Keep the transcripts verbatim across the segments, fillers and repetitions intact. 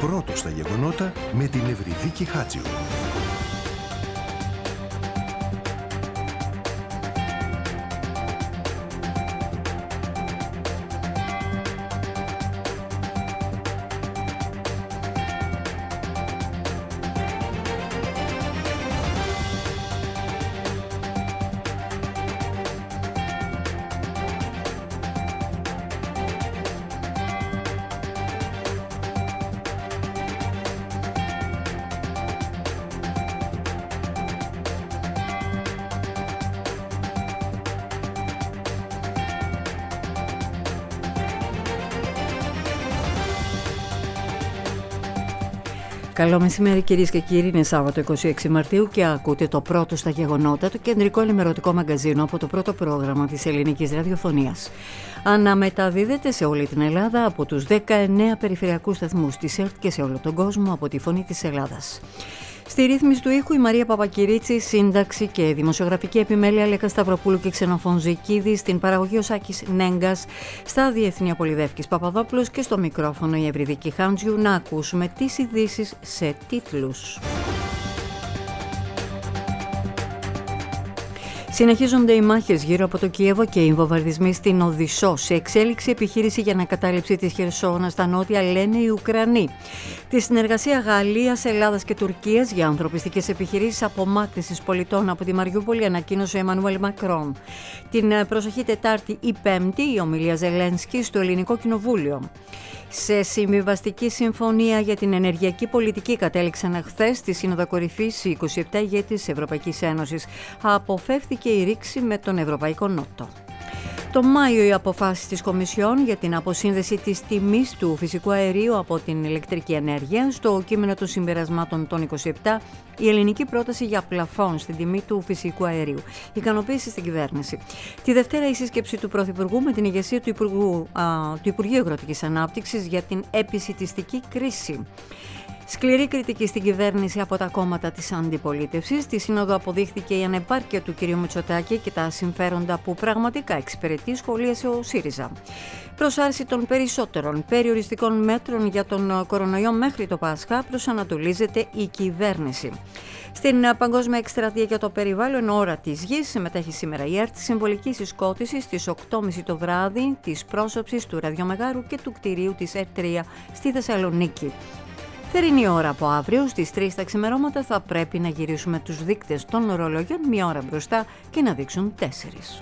πρώτος στα γεγονότα με την Ευρυδίκη Χάτζιου. Καλό μεσημέρι κυρίες και κύριοι, είναι Σάββατο είκοσι έξι Μαρτίου και ακούτε το πρώτο στα γεγονότα, το κεντρικό ενημερωτικό μαγκαζίνο από το πρώτο πρόγραμμα της ελληνικής ραδιοφωνίας. Αναμεταδίδεται σε όλη την Ελλάδα από τους δεκαεννέα περιφερειακούς σταθμούς της ΕΡΤ και σε όλο τον κόσμο από τη Φωνή της Ελλάδας. Στη ρύθμιση του ήχου η Μαρία Παπακυρίτσι, σύνταξη και δημοσιογραφική επιμέλεια Λέκα Σταυροπούλου και Ξενοφών Ζικίδη, στην παραγωγή ο Σάκης Νέγκας, στα διεθνή ο Πολυδεύκης Παπαδόπουλος και στο μικρόφωνο η Ευρυδίκη Χάντζιου. Να ακούσουμε τις ειδήσεις σε τίτλους. Συνεχίζονται οι μάχες γύρω από το Κίεβο και οι βομβαρδισμοί στην Οδυσσό. Σε εξέλιξη επιχείρηση για ανακατάληψη της Χερσόνα στα νότια, λένε οι Ουκρανοί. Τη συνεργασία Γαλλίας, Ελλάδας και Τουρκίας για ανθρωπιστικές επιχειρήσεις απομάκρυνσης πολιτών από τη Μαριούπολη ανακοίνωσε ο Εμμανουέλ Μακρόν. Την προσεχή Τετάρτη ή Πέμπτη η ομιλία Ζελένσκι στο Ελληνικό Κοινοβούλιο. Σε συμβιβαστική συμφωνία για την ενεργειακή πολιτική κατέληξαν χθες στη Σύνοδο Κορυφής οι είκοσι επτά ηγέτες της Ευρωπαϊκής Ένωσης. Αποφεύθηκε η ρήξη με τον Ευρωπαϊκό Νότο. Το Μάιο οι αποφάσεις της Κομισιόν για την αποσύνδεση της τιμής του φυσικού αερίου από την ηλεκτρική ενέργεια. Στο κείμενο των συμπερασμάτων των είκοσι επτά, η ελληνική πρόταση για πλαφόν στην τιμή του φυσικού αερίου. Ικανοποίηση στην κυβέρνηση. Τη Δευτέρα η σύσκεψη του Πρωθυπουργού με την ηγεσία του, Υπουργού, α, του Υπουργείου Αγροτικής Ανάπτυξης για την επισιτιστική κρίση. Σκληρή κριτική στην κυβέρνηση από τα κόμματα της αντιπολίτευσης. Στη Σύνοδο αποδείχθηκε η ανεπάρκεια του κ. Μητσοτάκη και τα συμφέροντα που πραγματικά εξυπηρετεί, σχολίασε ο ΣΥΡΙΖΑ. Προσάρση των περισσότερων περιοριστικών μέτρων για τον κορονοϊό μέχρι το Πάσχα προσανατολίζεται η κυβέρνηση. Στην παγκόσμια εκστρατεία για το περιβάλλον ώρα της γης συμμετέχει σήμερα η ΕΡΤ, συμβολική συσκότηση στις οκτώ και μισή το βράδυ της πρόσωψης του ραδιομεγάρου και του κτηρίου της ΕΡΤ τρία στη Θεσσαλονίκη. Θερινή ώρα από αύριο στις τρεις τα ξημερώματα θα πρέπει να γυρίσουμε τους δείκτες των ορολογιών μία ώρα μπροστά και να δείξουν τέσσερις.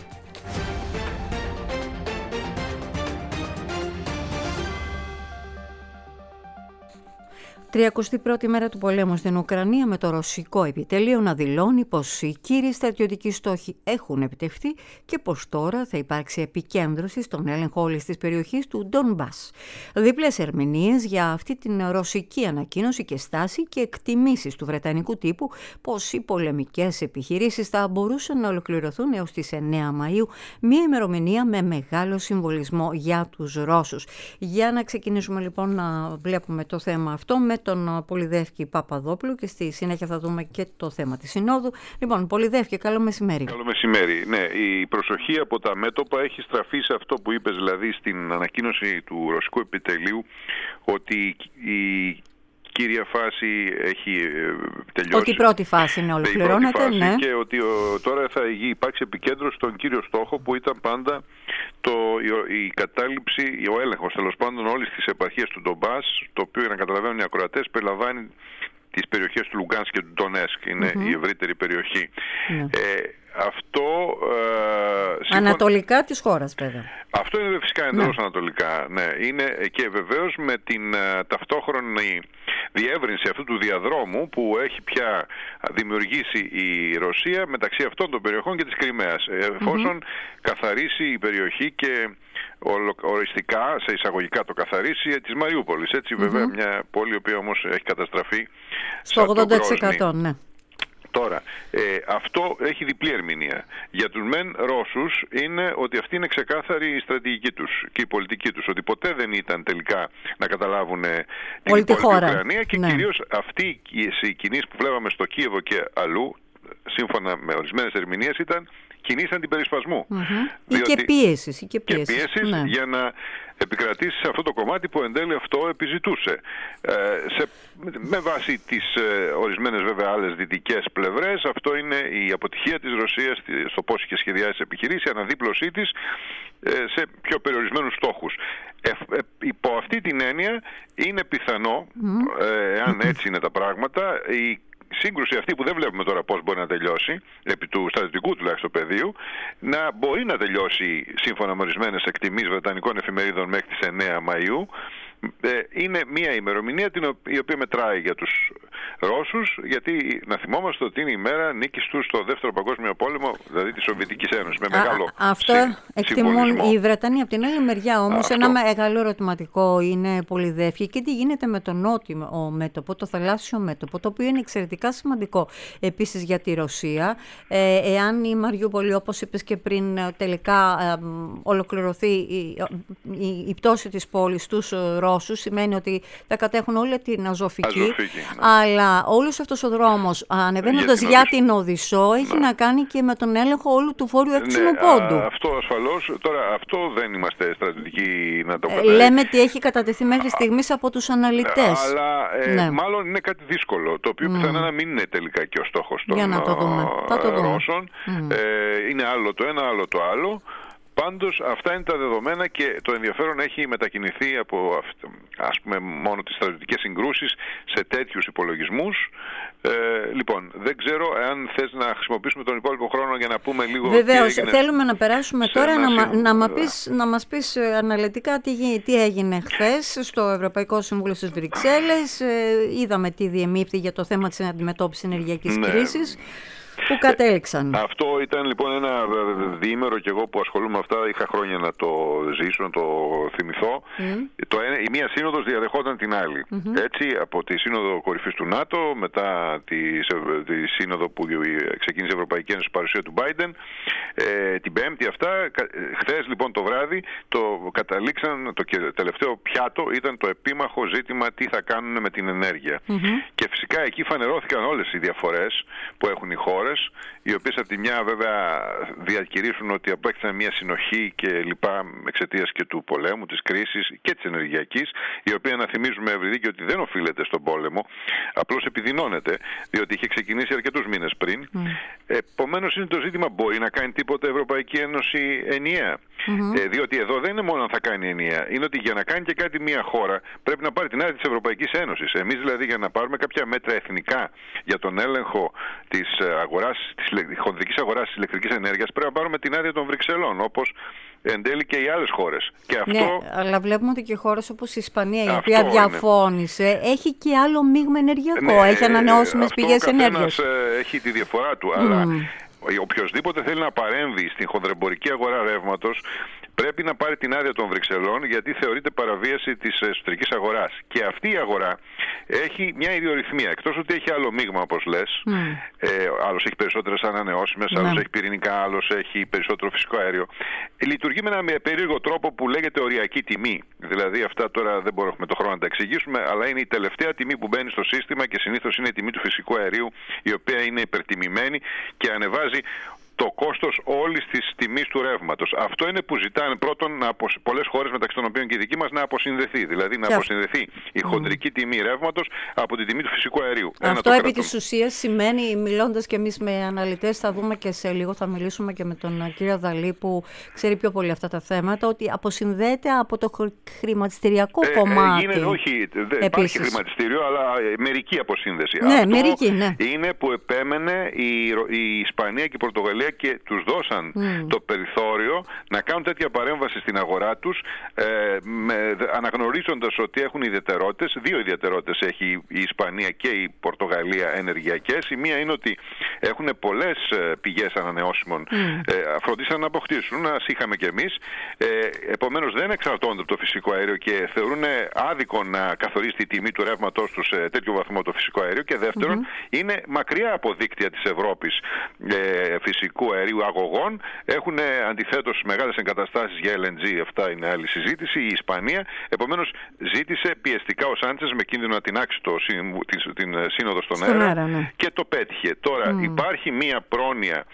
τριακοστή πρώτη μέρα του πολέμου στην Ουκρανία, με το ρωσικό επιτελείο να δηλώνει πως οι κύριοι στρατιωτικοί στόχοι έχουν επιτευχθεί και πως τώρα θα υπάρξει επικέντρωση στον έλεγχο όλης της περιοχής του Ντονμπάς. Διπλές ερμηνείες για αυτή την ρωσική ανακοίνωση και στάση και εκτιμήσεις του βρετανικού τύπου πως οι πολεμικές επιχειρήσεις θα μπορούσαν να ολοκληρωθούν έως τις εννέα Μαΐου, μια ημερομηνία με μεγάλο συμβολισμό για τους Ρώσους. Για να ξεκινήσουμε λοιπόν να βλέπουμε το θέμα αυτό με τον Πολυδεύκη Παπαδόπουλο και στη συνέχεια θα δούμε και το θέμα της Συνόδου. Λοιπόν, Πολυδεύκη, καλό μεσημέρι. Καλό μεσημέρι. Ναι, η προσοχή από τα μέτωπα έχει στραφεί σε αυτό που είπες, δηλαδή στην ανακοίνωση του ρωσικού επιτελείου ότι η κύρια φάση έχει τελειώσει. Ότι η πρώτη φάση είναι ολοκληρώνεται, φάση, ναι. Και ότι ο, τώρα θα υπάρξει επικέντρωση στον κύριο στόχο που ήταν πάντα το, η, η κατάληψη, ο έλεγχος τέλος πάντων όλης της επαρχίας του Ντομπάς, το οποίο, για να καταλαβαίνουν οι ακροατές, περιλαμβάνει τις περιοχές του Λουγκάνσκ και του Ντονέσκ, είναι mm-hmm. η ευρύτερη περιοχή. Mm-hmm. Ε, αυτό... Ε, σύμφωνα... Ανατολικά της χώρας, βέβαια. Αυτό είναι φυσικά εντελώς ναι. ανατολικά, ναι. Είναι και βεβαίως με την uh, ταυτόχρονη διεύρυνση αυτού του διαδρόμου που έχει πια δημιουργήσει η Ρωσία μεταξύ αυτών των περιοχών και της Κριμαίας. Εφόσον mm-hmm. καθαρίσει η περιοχή και οριστικά, σε εισαγωγικά το καθαρίσει, της Μαριούπολης. Έτσι, mm-hmm. βέβαια, μια πόλη η οποία όμως έχει καταστραφεί στο ογδόντα τοις εκατό, ναι. Τώρα, ε, αυτό έχει διπλή ερμηνεία. Για τους μεν Ρώσους είναι ότι αυτή είναι ξεκάθαρη η στρατηγική τους και η πολιτική τους. Ότι ποτέ δεν ήταν τελικά να καταλάβουν την υπόλοιπη Ουκρανία και ναι. κυρίως αυτή η κινήση που βλέπαμε στο Κίεβο και αλλού, σύμφωνα με ορισμένες ερμηνείες, ήταν κινήσεις αντιπερισπασμού. Mm-hmm. Διότι... Ή και πίεσης. Ή και πίεσης, και πίεσης ναι. για να επικρατήσει σε αυτό το κομμάτι που εν τέλει αυτό επιζητούσε. Ε, σε, με βάση τις ε, ορισμένες βέβαια άλλες δυτικές πλευρές, αυτό είναι η αποτυχία της Ρωσίας στο πώς είχε σχεδιάσει επιχειρήσει, η αναδίπλωσή της ε, σε πιο περιορισμένους στόχους. Ε, ε, υπό αυτή την έννοια είναι πιθανό, mm. ε, αν έτσι είναι τα πράγματα, η σύγκρουση αυτή που δεν βλέπουμε τώρα πώς μπορεί να τελειώσει, επί του στρατιωτικού τουλάχιστον πεδίου, να μπορεί να τελειώσει σύμφωνα με ορισμένες εκτιμήσεις βρετανικών εφημερίδων μέχρι τις εννέα Μαΐου. Είναι μια ημερομηνία η οποία μετράει για τους Ρώσους, γιατί να θυμόμαστε ότι είναι η μέρα νίκης τους στο Δεύτερο Παγκόσμιο Πόλεμο, δηλαδή της Σοβιετικής Ένωσης, με μεγάλο Α, αυτό εκτιμούν οι Βρετανοί. Από την άλλη μεριά όμως αυτό. Ένα μεγάλο ερωτηματικό είναι πολυδέφη και τι γίνεται με το νότιο μέτωπο, το θαλάσσιο μέτωπο, το οποίο είναι εξαιρετικά σημαντικό επίσης για τη Ρωσία. Ε, εάν η Μαριούπολη, όπως είπες και πριν, τελικά ε, ολοκληρωθεί η, η, η πτώση της πόλης τους Ρώσους, σημαίνει ότι θα κατέχουν όλη την Αζωφική, Αζωφική ναι. αλλά όλος αυτός ο δρόμος ανεβαίνοντας για, για την Οδυσσό έχει ναι. να κάνει και με τον έλεγχο όλου του βόρειου εύξηνου ναι, πόντου. Α, αυτό ασφαλώς, τώρα αυτό δεν είμαστε στρατιωτικοί να το ε, λέμε ότι έχει κατατεθεί μέχρι στιγμής από τους αναλυτές. Αλλά ε, ναι. μάλλον είναι κάτι δύσκολο, το οποίο mm. πιθανά να μην είναι τελικά και ο στόχος των Ρώσων. Mm. Ε, είναι άλλο το ένα, άλλο το άλλο. Πάντως αυτά είναι τα δεδομένα και το ενδιαφέρον έχει μετακινηθεί από ας πούμε μόνο τις στρατιωτικές συγκρούσεις σε τέτοιους υπολογισμούς. Ε, λοιπόν, δεν ξέρω αν θες να χρησιμοποιήσουμε τον υπόλοιπο χρόνο για να πούμε λίγο. Βεβαίως, θέλουμε να περάσουμε τώρα να, μα, να, μα πεις, να μας πεις αναλυτικά τι, τι έγινε χθες στο Ευρωπαϊκό Συμβούλιο στις Βρυξέλλες. Ε, είδαμε τι διεμήφθη για το θέμα της αντιμετώπισης ενεργειακής ναι. κρίσης. Που κατέληξαν. Αυτό ήταν λοιπόν ένα διήμερο και εγώ που ασχολούμαι με αυτά, είχα χρόνια να το ζήσω, να το θυμηθώ. Mm. Το ένα, η μία σύνοδος διαδεχόταν την άλλη. Mm-hmm. Έτσι, από τη Σύνοδο Κορυφής του ΝΑΤΟ, μετά τη, τη Σύνοδο που ξεκίνησε η Ευρωπαϊκή Ένωση παρουσία του Biden, ε, την Πέμπτη αυτά. Χθες λοιπόν το βράδυ το καταλήξαν, το τελευταίο πιάτο ήταν το επίμαχο ζήτημα τι θα κάνουν με την ενέργεια. Mm-hmm. Και φυσικά εκεί φανερώθηκαν όλες οι διαφορές που έχουν οι χώρες, οι οποίες από τη μια βέβαια διακηρύσουν ότι απέκτησαν μια συνοχή και λοιπά εξαιτίας και του πολέμου, της κρίσης και της ενεργειακής, η οποία να θυμίζουμε ευρυδίκη ότι δεν οφείλεται στον πόλεμο, απλώς επιδεινώνεται, διότι είχε ξεκινήσει αρκετούς μήνες πριν. Mm. Επομένως είναι το ζήτημα, μπορεί να κάνει τίποτα η Ευρωπαϊκή Ένωση ενιαία. Mm-hmm. Ε, διότι εδώ δεν είναι μόνο αν θα κάνει ενιαία, είναι ότι για να κάνει και κάτι μια χώρα πρέπει να πάρει την άδεια της Ευρωπαϊκής Ένωσης. Εμείς δηλαδή για να πάρουμε κάποια μέτρα εθνικά για τον έλεγχο της αγοράς, της χονδρικής αγοράς της ηλεκτρικής ενέργειας, πρέπει να πάρουμε την άδεια των Βρυξελών, όπως εν τέλει και οι άλλες χώρες. Και αυτό... Ναι, αλλά βλέπουμε ότι και χώρες όπως η Ισπανία, η οποία διαφώνησε, είναι. Έχει και άλλο μείγμα ενεργειακό, ναι, έχει ανανεώσιμες πηγές ενέργειας. Ο καθένας έχει τη διαφορά του, mm. αλλά οποιοσδήποτε θέλει να παρέμβει στην χονδρεμπορική αγορά ρεύματος πρέπει να πάρει την άδεια των Βρυξελών, γιατί θεωρείται παραβίαση της εσωτερικής αγοράς. Και αυτή η αγορά έχει μια ιδιορυθμία. Εκτός ότι έχει άλλο μείγμα, όπως λες, mm. ε, άλλος έχει περισσότερες ανανεώσιμες, άλλος mm. έχει πυρηνικά, άλλος έχει περισσότερο φυσικό αέριο. Λειτουργεί με ένα περίεργο τρόπο που λέγεται οριακή τιμή. Δηλαδή, αυτά τώρα δεν μπορούμε με το χρόνο να τα εξηγήσουμε, αλλά είναι η τελευταία τιμή που μπαίνει στο σύστημα και συνήθως είναι η τιμή του φυσικού αερίου, η οποία είναι υπερτιμημένη και ανεβάζει το κόστος όλης της τιμής του ρεύματος. Αυτό είναι που ζητάνε πρώτον να αποσ... πολλές χώρες, μεταξύ των οποίων και η δική μας, να αποσυνδεθεί. Δηλαδή να αποσυνδεθεί η χοντρική mm. τιμή ρεύματος από τη τιμή του φυσικού αερίου. Αυτό επί της ουσίας σημαίνει, μιλώντας και εμείς με αναλυτές, θα δούμε και σε λίγο, θα μιλήσουμε και με τον κύριο Δαλή που ξέρει πιο πολύ αυτά τα θέματα, ότι αποσυνδέεται από το χρηματιστηριακό ε, κομμάτι. Ε, είναι, όχι, δεν υπάρχει χρηματιστήριο, αλλά μερική αποσύνδεση. Ναι, Αυτό μερική, ναι. είναι που επέμενε η, η Ισπανία και η Πορτογαλία και τους δώσαν mm. το περιθώριο να κάνουν τέτοια παρέμβαση στην αγορά τους, ε, με, αναγνωρίζοντας ότι έχουν ιδιαιτερότητες. Δύο ιδιαιτερότητες έχει η Ισπανία και η Πορτογαλία ενεργειακές. Η μία είναι ότι έχουν πολλές πηγές ανανεώσιμων, mm. ε, φροντίσαν να αποκτήσουν, ας είχαμε κι εμείς. Ε, επομένως δεν εξαρτώνται από το φυσικό αέριο και θεωρούν άδικο να καθορίσει τη τιμή του ρεύματός τους σε τέτοιο βαθμό το φυσικό αέριο. Και δεύτερον, mm-hmm. είναι μακριά από δίκτυα της Ευρώπης ε, φυσικό φυσικού αερίου αγωγών. Έχουν αντιθέτως μεγάλες εγκαταστάσεις για ελ εν τζι, αυτά είναι άλλη συζήτηση, η Ισπανία. Επομένως ζήτησε πιεστικά ο Σάντσες με κίνδυνο να τεινάξει το, την, την σύνοδο στον, στον αέρα, ναι. Και το πέτυχε. Τώρα mm. υπάρχει μία πρόνοια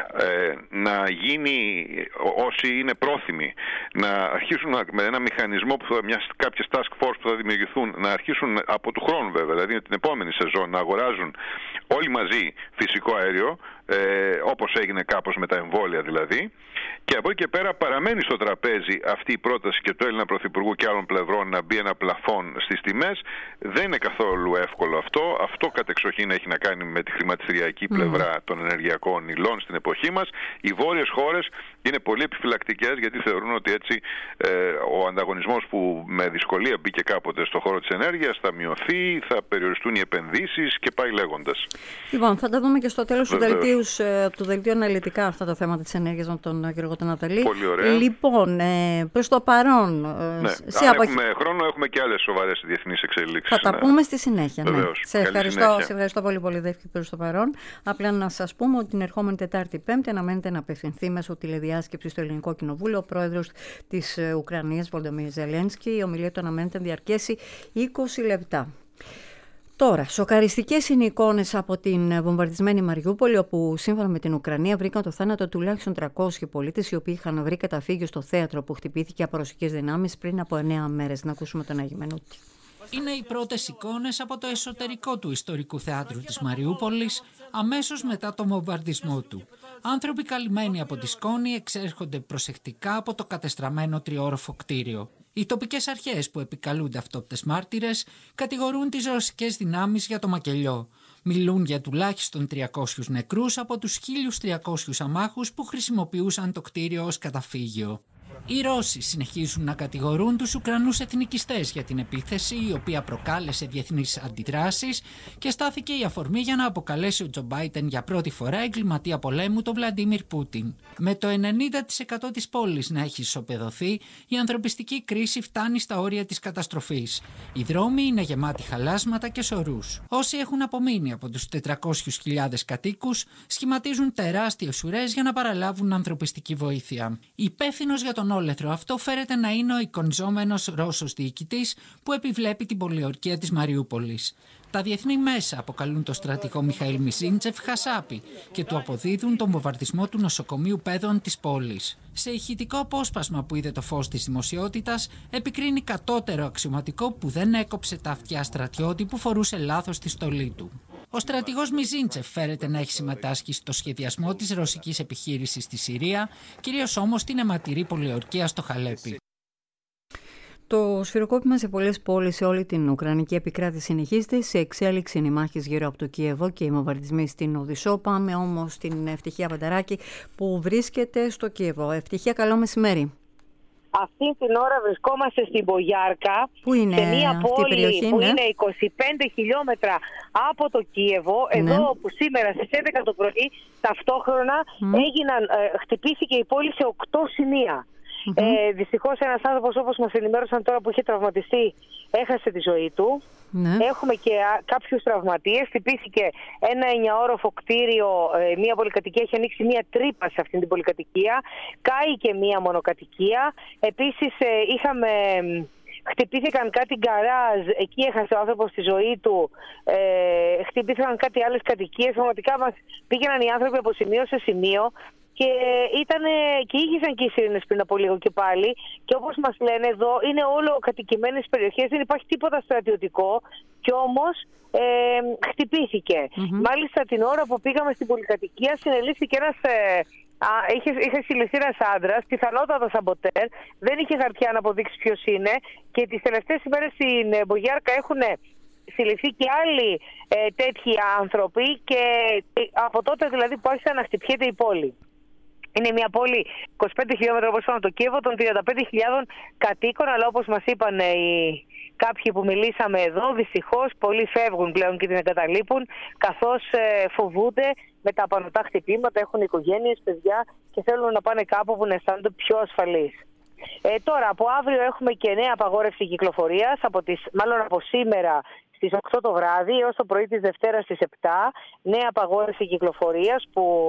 ε, να γίνει, όσοι είναι πρόθυμοι να αρχίσουν με ένα μηχανισμό, που θα, μιας, κάποιες task force που θα δημιουργηθούν, να αρχίσουν από του χρόνου βέβαια, δηλαδή την επόμενη σεζόν, να αγοράζουν όλοι μαζί φυσικό αέριο, ε, όπως έγινε κάπως με τα εμβόλια δηλαδή, και από εκεί και πέρα παραμένει στο τραπέζι αυτή η πρόταση και του Έλληνα Πρωθυπουργού και άλλων πλευρών να μπει ένα πλαφόν στις τιμές. Δεν είναι καθόλου εύκολο αυτό. Αυτό κατεξοχήν έχει να κάνει με τη χρηματιστηριακή πλευρά mm. των ενεργειακών υλών στην εποχή μας. Οι βόρειες χώρες είναι πολύ επιφυλακτικές, γιατί θεωρούν ότι έτσι ε, ο ανταγωνισμός που με δυσκολία μπήκε κάποτε στο χώρο της ενέργειας θα μειωθεί, θα περιοριστούν οι επενδύσεις και πάει λέγοντας. Λοιπόν, θα τα δούμε και στο τέλος του δελτίου, του δελτίου αναλυτικά αυτά τα θέματα της ενέργειας με τον κύριο Κοτοναταλή. Πολύ ωραία. Λοιπόν, ε, προς το παρόν... Ναι. Σε Αν απο... έχουμε χρόνο, έχουμε και άλλες σοβαρές διεθνείς εξελίξεις. Θα τα ναι. πούμε στη συνέχεια. Ναι. Σε, ευχαριστώ, συνέχεια. σε ευχαριστώ πολύ πολύ, Δεύκη, προς το παρόν. Απλά να σας πούμε ότι την ερχόμενη Τετάρτη Πέμπτη αναμένεται να απευθυνθεί μέσω τηλεδιάσκεψης στο Ελληνικό Κοινοβούλιο ο πρόεδρος της Ουκρανίας, Βολντομίρ Ζελένσκι. Η ομιλία του αναμένεται να διαρκέσει είκοσι λεπτά. Τώρα, σοκαριστικές είναι οι εικόνες από την βομβαρδισμένη Μαριούπολη, όπου σύμφωνα με την Ουκρανία βρήκαν το θάνατο τουλάχιστον τριακόσιοι πολίτες, οι οποίοι είχαν βρει καταφύγιο στο θέατρο που χτυπήθηκε από ρωσικές δυνάμεις πριν από εννέα μέρες. Να ακούσουμε τον Άγη Μενούτη. Είναι οι πρώτες εικόνες από το εσωτερικό του ιστορικού θεάτρου της Μαριούπολης, αμέσως μετά το βομβαρδισμό του. Άνθρωποι καλυμμένοι από τη σκόνη εξέρχονται προσεκτικά από το κατεστραμμένο τριόροφο κτίριο. Οι τοπικές αρχές που επικαλούνται αυτόπτες μάρτυρες κατηγορούν τις ρωσικές δυνάμεις για το μακελιό. Μιλούν για τουλάχιστον τριακόσιους νεκρούς από τους χίλιους τριακόσιους αμάχους που χρησιμοποιούσαν το κτίριο ως καταφύγιο. Οι Ρώσοι συνεχίζουν να κατηγορούν τους Ουκρανούς εθνικιστές για την επίθεση, η οποία προκάλεσε διεθνείς αντιδράσεις και στάθηκε η αφορμή για να αποκαλέσει ο Τζο Μπάιντεν για πρώτη φορά εγκληματία πολέμου τον Βλαντίμιρ Πούτιν. Με το ενενήντα τοις εκατό της πόλης να έχει ισοπεδωθεί, η ανθρωπιστική κρίση φτάνει στα όρια της καταστροφής. Οι δρόμοι είναι γεμάτοι χαλάσματα και σωρούς. Όσοι έχουν απομείνει από τους τετρακόσιες χιλιάδες κατοίκους σχηματίζουν τεράστιες ουρές για να παραλάβουν ανθρωπιστική βοήθεια. Υπεύθυνος για τον όλεθρο αυτό φέρεται να είναι ο εικονιζόμενος Ρώσος διοικητής που επιβλέπει την πολιορκία της Μαριούπολης. Τα διεθνή μέσα αποκαλούν το στρατηγό Μιχαήλ Μιζίντσεφ χασάπι και του αποδίδουν τον βομβαρδισμό του νοσοκομείου παιδών της πόλης. Σε ηχητικό απόσπασμα που είδε το φως της δημοσιότητας, επικρίνει κατώτερο αξιωματικό που δεν έκοψε τα αυτιά στρατιώτη που φορούσε λάθος τη στολή του. Ο στρατηγός Μιζίντσεφ φέρεται να έχει συμμετάσχει στο σχεδιασμό της ρωσικής επιχείρησης στη Συρία, κυρίως όμως την αιματηρή πολιορκία στο Χαλέπι. Το σφυροκόπημα σε πολλές πόλεις σε όλη την Ουκρανική επικράτηση συνεχίζεται. Σε εξέλιξη είναι οι μάχες γύρω από το Κίεβο και οι βομβαρδισμοί στην Οδυσσό. Πάμε όμως στην Ευτυχία Πανταράκη που βρίσκεται στο Κίεβο. Ευτυχία, καλό μεσημέρι. Αυτή την ώρα βρισκόμαστε στην Μπογιάρκα, που είναι σε μια πόλη περιοχή, που ναι. είναι είκοσι πέντε χιλιόμετρα από το Κίεβο, ναι. εδώ που σήμερα στις έντεκα το πρωί ταυτόχρονα mm. έγιναν, ε, χτυπήθηκε η πόλη σε οκτώ σημεία. Mm-hmm. Ε, δυστυχώς ένας άνθρωπος, όπως μας ενημέρωσαν τώρα, που είχε τραυματιστεί, έχασε τη ζωή του. Ναι. Έχουμε και κάποιους τραυματίες. Χτυπήθηκε ένα εννιαόροφο κτίριο, ε, μια πολυκατοικία, έχει ανοίξει μια τρύπα σε αυτήν την πολυκατοικία. Κάει και μια μονοκατοικία. Επίσης ε, είχαμε... Χτυπήθηκαν κάτι γκαράζ, εκεί έχασε ο άνθρωπος τη ζωή του. Ε, χτυπήθηκαν κάτι άλλες κατοικίες. Πραγματικά μας πήγαιναν οι άνθρωποι από σημείο σε σημείο. Και, ήτανε, και ήγησαν και οι σιρήνες πριν από λίγο και πάλι. Και όπως μας λένε εδώ, είναι όλο κατοικημένες περιοχές, δεν υπάρχει τίποτα στρατιωτικό. Κι όμως ε, χτυπήθηκε. Mm-hmm. Μάλιστα την ώρα που πήγαμε στην πολυκατοικία συνελήφθηκε ένας... Ε, Α, είχε, είχε συλληφθεί ένας άντρας, πιθανότατα σαμποτέρ, δεν είχε χαρτιά να αποδείξει ποιος είναι, και τις τελευταίες ημέρες στην ε, Μπογιάρκα έχουν συλληφθεί και άλλοι ε, τέτοιοι άνθρωποι, και ε, από τότε δηλαδή που άρχισε να χτυπιέται η πόλη. Είναι μια πόλη είκοσι πέντε χιλιόμετρα όπως είπαμε το Κίεβο, των τριάντα πέντε χιλιάδων κατοίκων, αλλά όπως μας είπαν οι κάποιοι που μιλήσαμε εδώ, δυστυχώς πολλοί φεύγουν πλέον και την εγκαταλείπουν, καθώς ε, φοβούνται με τα απανωτά χτυπήματα, έχουν οικογένειες, παιδιά και θέλουν να πάνε κάπου που να αισθάνονται πιο ασφαλείς. Ε, τώρα, από αύριο έχουμε και νέα απαγόρευση κυκλοφορίας, από τις, μάλλον από σήμερα στις οκτώ το βράδυ έως το πρωί της Δευτέρας στις επτά, νέα απαγόρευση κυκλοφορίας που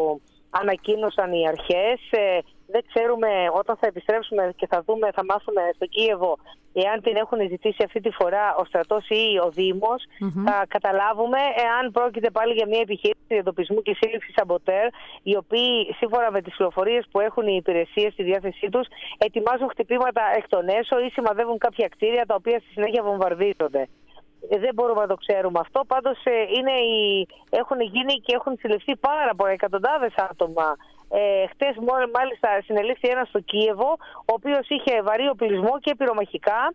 ανακοίνωσαν οι αρχές. Ε, δεν ξέρουμε, όταν θα επιστρέψουμε και θα δούμε, θα μάθουμε στο Κίεβο εάν την έχουν ζητήσει αυτή τη φορά ο στρατός ή ο Δήμος, mm-hmm. θα καταλάβουμε εάν πρόκειται πάλι για μια επιχείρηση εντοπισμού και σύλληψης σαμποτέρ, οι οποίοι σύμφωνα με τις πληροφορίες που έχουν οι υπηρεσίες στη διάθεσή τους ετοιμάζουν χτυπήματα εκ των έσω ή σημαδεύουν κάποια κτίρια τα οποία στη συνέχεια βομβαρδίζονται. Δεν μπορούμε να το ξέρουμε αυτό. Πάντως είναι οι... έχουν γίνει και έχουν συλληφθεί πάρα πολλά, εκατοντάδες άτομα. Ε, χτες μάλιστα συνελήφθη ένας στο Κίεβο, ο οποίος είχε βαρύ οπλισμό και πυρομαχικά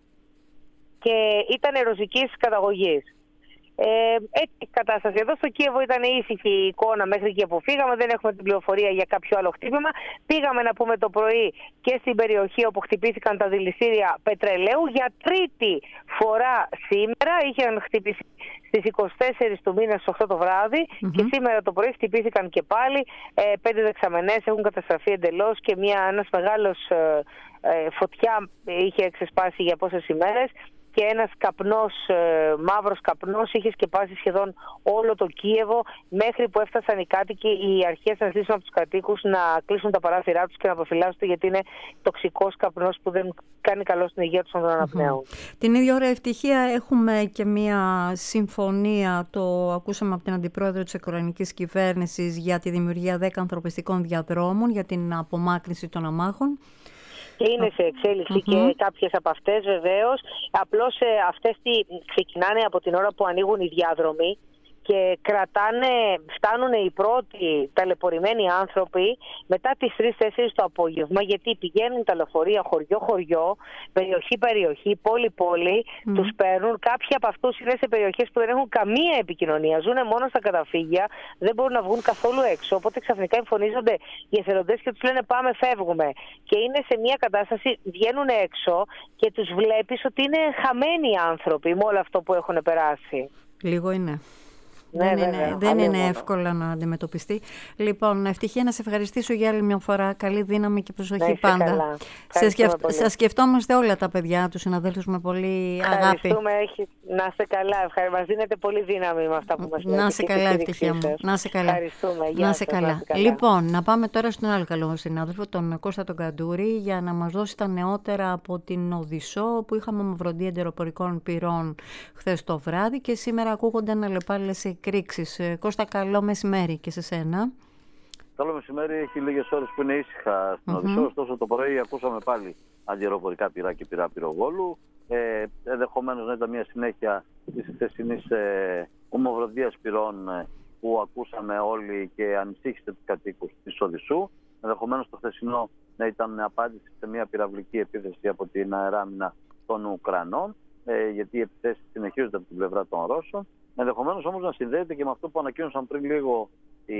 και ήταν ρωσικής καταγωγής. Ε, έτσι η κατάσταση. Εδώ στο Κίεβο ήταν ήσυχη η εικόνα μέχρι εκεί που φύγαμε. Δεν έχουμε την πληροφορία για κάποιο άλλο χτύπημα. Πήγαμε να πούμε το πρωί και στην περιοχή όπου χτυπήθηκαν τα δηληστήρια πετρελαίου. Για τρίτη φορά σήμερα είχαν χτυπηθεί στις είκοσι τέσσερις του μήνα στις οκτώ το βράδυ mm-hmm. και σήμερα το πρωί χτυπήθηκαν και πάλι. Ε, πέντε δεξαμενές έχουν καταστραφεί εντελώς και μια, ένας μεγάλος ε, ε, φωτιά είχε ξεσπάσει για πόσες ημέρες. Και ένας καπνός, ε, μαύρος καπνός είχε σκεπάσει σχεδόν όλο το Κίεβο, μέχρι που έφτασαν οι κάτοικοι, οι αρχές να ζητήσουν από τους κατοίκους να κλείσουν τα παράθυρά τους και να αποφυλάσσονται, γιατί είναι τοξικός καπνός που δεν κάνει καλό στην υγεία τους να τον αναπνέουν. Mm-hmm. Την ίδια ώρα ευτυχία έχουμε και μια συμφωνία, το ακούσαμε από την Αντιπρόεδρο της Ουκρανικής Κυβέρνησης, για τη δημιουργία δέκα ανθρωπιστικών διαδρόμων για την απομάκρυνση των αμάχων. Και είναι σε εξέλιξη mm-hmm. και κάποιες από αυτές βεβαίως. Απλώς ε, αυτές τι, ξεκινάνε από την ώρα που ανοίγουν οι διάδρομοι και κρατάνε, φτάνουν οι πρώτοι ταλαιπωρημένοι άνθρωποι μετά τις τρεις τέσσερις το απόγευμα, γιατί πηγαίνουν τα λεωφορεία χωριό-χωριό, περιοχή-περιοχή, πόλη-πόλη, mm. τους παίρνουν. Κάποιοι από αυτούς είναι σε περιοχές που δεν έχουν καμία επικοινωνία, ζουν μόνο στα καταφύγια, δεν μπορούν να βγουν καθόλου έξω, οπότε ξαφνικά εμφανίζονται οι εθελοντές και τους λένε πάμε, φεύγουμε. Και είναι σε μια κατάσταση, βγαίνουν έξω και τους βλέπεις ότι είναι χαμένοι άνθρωποι με όλο αυτό που έχουν περάσει. Λίγο είναι. Ναι, δεν βέβαια, είναι, δεν είναι εύκολα να αντιμετωπιστεί. Λοιπόν, ευτυχία να σε ευχαριστήσω για άλλη μια φορά. Καλή δύναμη και προσοχή πάντα. Σε σκεφ... Σας σκεφτόμαστε όλα τα παιδιά, τους συναδέλφους, με πολύ αγάπη. Ευχαριστούμε, έχει... να είστε καλά. Ευχαρι... Μας δίνετε πολύ δύναμη με αυτά που μας λέτε. Να είστε καλά, ευτυχία μου. Να είστε καλά. Ευχαριστούμε. Να είστε καλά. καλά. Λοιπόν, να πάμε τώρα στον άλλο καλό συνάδελφο, τον Κώστα τον Καντούρη, για να μας δώσει τα νεότερα από την Οδυσσό, που είχαμε μαυροντή εντεροπορικών πυρών χθες το βράδυ και σήμερα ακούγονται αναλεπάλληλες εκρήξεις. Κώστα, καλό μεσημέρι και σε σένα. Καλό μεσημέρι, έχει λίγες ώρες που είναι ήσυχα στην mm-hmm. Οδυσσό, ωστόσο το πρωί ακούσαμε πάλι αντιεροπορικά πυρά και πυρά πυροβόλου. Ε, ενδεχομένως να ήταν μια συνέχεια της χθεσινής ε, ομοβροδίας πυρών ε, που ακούσαμε όλοι και ανησύχησε τους κατοίκους της Οδυσσού. Ενδεχομένως το χθεσινό να ήταν απάντηση σε μια πυραυλική επίθεση από την αεράμινα των Ουκρανών, ε, γιατί οι επιθέσεις συνεχίζονται από την πλευρά των Ρώσων. Ενδεχομένως όμως να συνδέεται και με αυτό που ανακοίνωσαν πριν λίγο η,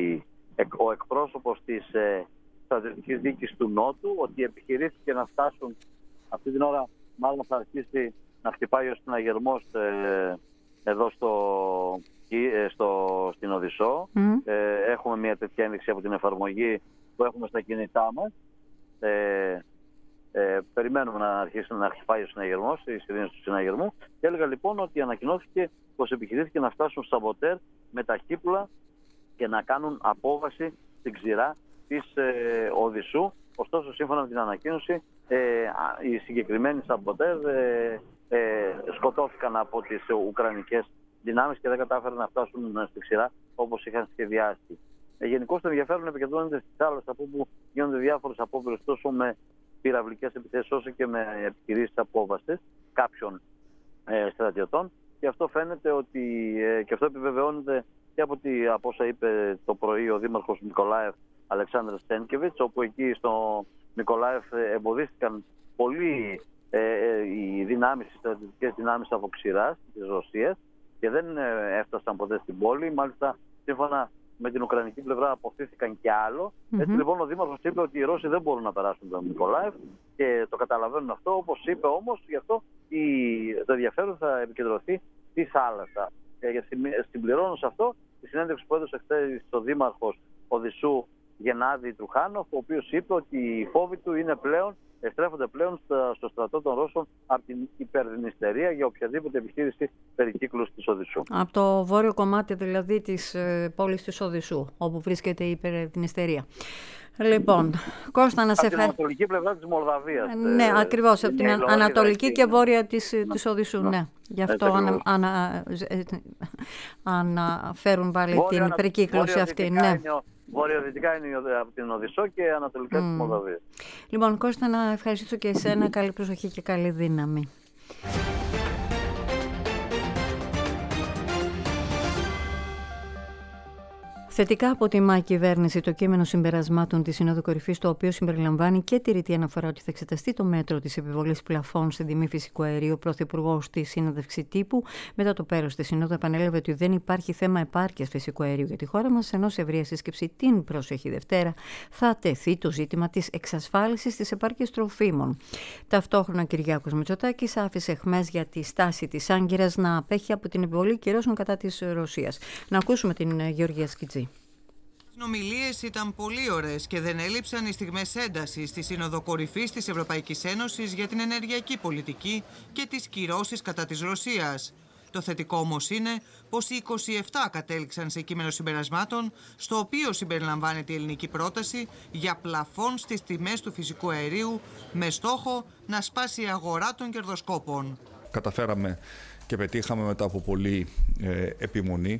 ο εκπρόσωπος της ε, στρατιωτικής δίκης του Νότου, ότι επιχειρήθηκε να φτάσουν αυτή την ώρα, μάλλον θα αρχίσει να χτυπάει ο συναγερμός ε, εδώ στο, ε, στο, στην Οδυσσό. Mm. Ε, έχουμε μια τέτοια ένδειξη από την εφαρμογή που έχουμε στα κινητά μας. Ε, Ε, περιμένουμε να αρχίσει να χτυπάει ο συναγερμός, οι σιρήνες του συναγερμού. Και έλεγα λοιπόν ότι ανακοινώθηκε πως επιχειρήθηκε να φτάσουν σαμποτέρ με ταχύπουλα και να κάνουν απόβαση στην ξηρά της ε, Οδυσσού. Ωστόσο, σύμφωνα με την ανακοίνωση, ε, οι συγκεκριμένοι σαμποτέρ ε, ε, σκοτώθηκαν από τις ουκρανικές δυνάμεις και δεν κατάφεραν να φτάσουν στη ξηρά όπως είχαν σχεδιάσει. Ε, Γενικώς το ενδιαφέρον επικεντρώνεται στη θάλασσα, από όπου γίνονται διάφορες απόπειρες τόσο με πυραυλικές επιθέσεις όσο και με επιχειρήσεις απόβασης κάποιων ε, στρατιωτών, και αυτό φαίνεται ότι ε, και αυτό επιβεβαιώνεται και από, τη, από όσα είπε το πρωί ο Δήμαρχος Μικολάεφ Αλεξάνδρας Στένκεβιτς, όπου εκεί στο Μικολάεφ εμποδίστηκαν πολύ ε, ε, οι δυνάμεις, οι στρατιωτικές δυνάμεις από ξηράς της Ρωσίας και δεν ε, έφτασαν ποτέ στην πόλη. Μάλιστα, σύμφωνα με την Ουκρανική πλευρά αποκτήθηκαν κι άλλο. Mm-hmm. Έτσι λοιπόν ο Δήμαρχος είπε ότι οι Ρώσοι δεν μπορούν να περάσουν τον Μικολάεφ και το καταλαβαίνουν αυτό. Όπως είπε όμως, γι' αυτό η, το ενδιαφέρον θα επικεντρωθεί στη θάλασσα. Ε, συμπληρώνω σε αυτό τη συνέντευξη που έδωσε χθες ο Δήμαρχος Οδυσσού Γεννάδη Τρουχάνοφ, ο οποίος είπε ότι οι φόβοι του είναι πλέον στρέφονται πλέον στο στρατό των Ρώσων από την υπερδνηστερία για οποιαδήποτε επιχείρηση περικύκλωση της Οδυσσού. Από το βόρειο κομμάτι δηλαδή της πόλης της Οδυσσού, όπου βρίσκεται η υπερδνηστερία. Λοιπόν, Κώστα, να σε ευχαριστήσω. Από την ανατολική πλευρά της Μολδαβίας. Ναι, ε, ακριβώς, από την ανατολική και βόρεια της, της Οδυσσού, ναι. ναι. Γι' αυτό ανα, ανα, αναφέρουν πάλι βόρεια, την περικύκλωση αυτή. Ναι. Βορειοδυτικά είναι από την Οδυσσό και ανατολικά mm. της Μολδαβίας. Λοιπόν, Κώστα, να ευχαριστήσω και εσένα. Καλή προσοχή και καλή δύναμη. Θετικά αποτιμά η κυβέρνηση το κείμενο συμπερασμάτων της Συνόδου Κορυφής, το οποίο συμπεριλαμβάνει και τη ρητή αναφορά ότι θα εξεταστεί το μέτρο της επιβολής πλαφών στην τιμή φυσικού αερίου. Ο Πρωθυπουργός στη συνέντευξη τύπου, μετά το πέρας της Συνόδου, επανέλαβε ότι δεν υπάρχει θέμα επάρκειας φυσικού αερίου για τη χώρα μας, ενώ σε ευρεία σύσκεψη την πρόσεχη Δευτέρα θα τεθεί το ζήτημα της εξασφάλισης της επάρκειας τροφίμων. Ταυτόχρονα, ο Κυριάκος Μητσοτάκης άφησε αιχμές για τη στάση της Άγκυρας να απέχει από την επιβολή κυρώσεων κατά της Ρωσίας. Να ακούσουμε την Γεωργία Σκιτζή. Οι συνομιλίες ήταν πολύ ωραίες και δεν έλειψαν οι στιγμές έντασης στη Σύνοδο Κορυφής της Ευρωπαϊκής Ένωσης για την ενεργειακή πολιτική και τις κυρώσεις κατά της Ρωσίας. Το θετικό όμως είναι πως οι είκοσι επτά κατέληξαν σε κείμενο συμπερασμάτων, στο οποίο συμπεριλαμβάνεται η ελληνική πρόταση για πλαφόν στις τιμές του φυσικού αερίου, με στόχο να σπάσει η αγορά των κερδοσκόπων. Καταφέραμε και πετύχαμε μετά από πολλή ε, επιμονή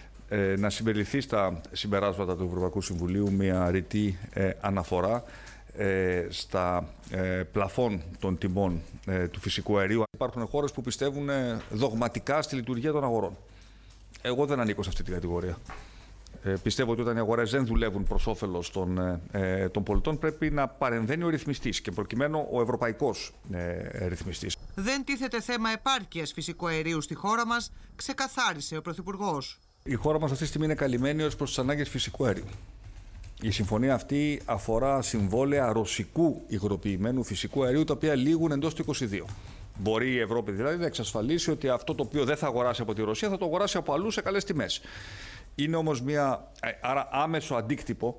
να συμπεριληφθεί στα συμπεράσματα του Ευρωπαϊκού Συμβουλίου μια ρητή ε, αναφορά ε, στα ε, πλαφόν των τιμών ε, του φυσικού αερίου. Υπάρχουν χώρες που πιστεύουν ε, δογματικά στη λειτουργία των αγορών. Εγώ δεν ανήκω σε αυτή την κατηγορία. Ε, πιστεύω ότι όταν οι αγορές δεν δουλεύουν προς όφελος των, ε, των πολιτών, πρέπει να παρεμβαίνει ο ρυθμιστής και προκειμένου ο ευρωπαϊκός ε, ρυθμιστής. Δεν τίθεται θέμα επάρκειας φυσικού αερίου στη χώρα μας, ξεκαθάρισε ο Πρωθυπουργός. Η χώρα μας αυτή τη στιγμή είναι καλυμμένη ως προς τις ανάγκες φυσικού αερίου. Η συμφωνία αυτή αφορά συμβόλαια ρωσικού υγροποιημένου φυσικού αερίου, τα οποία λήγουν εντός του είκοσι δύο. Μπορεί η Ευρώπη δηλαδή να εξασφαλίσει ότι αυτό το οποίο δεν θα αγοράσει από τη Ρωσία θα το αγοράσει από αλλού σε καλές τιμές. Είναι όμως μια άρα άμεσο αντίκτυπο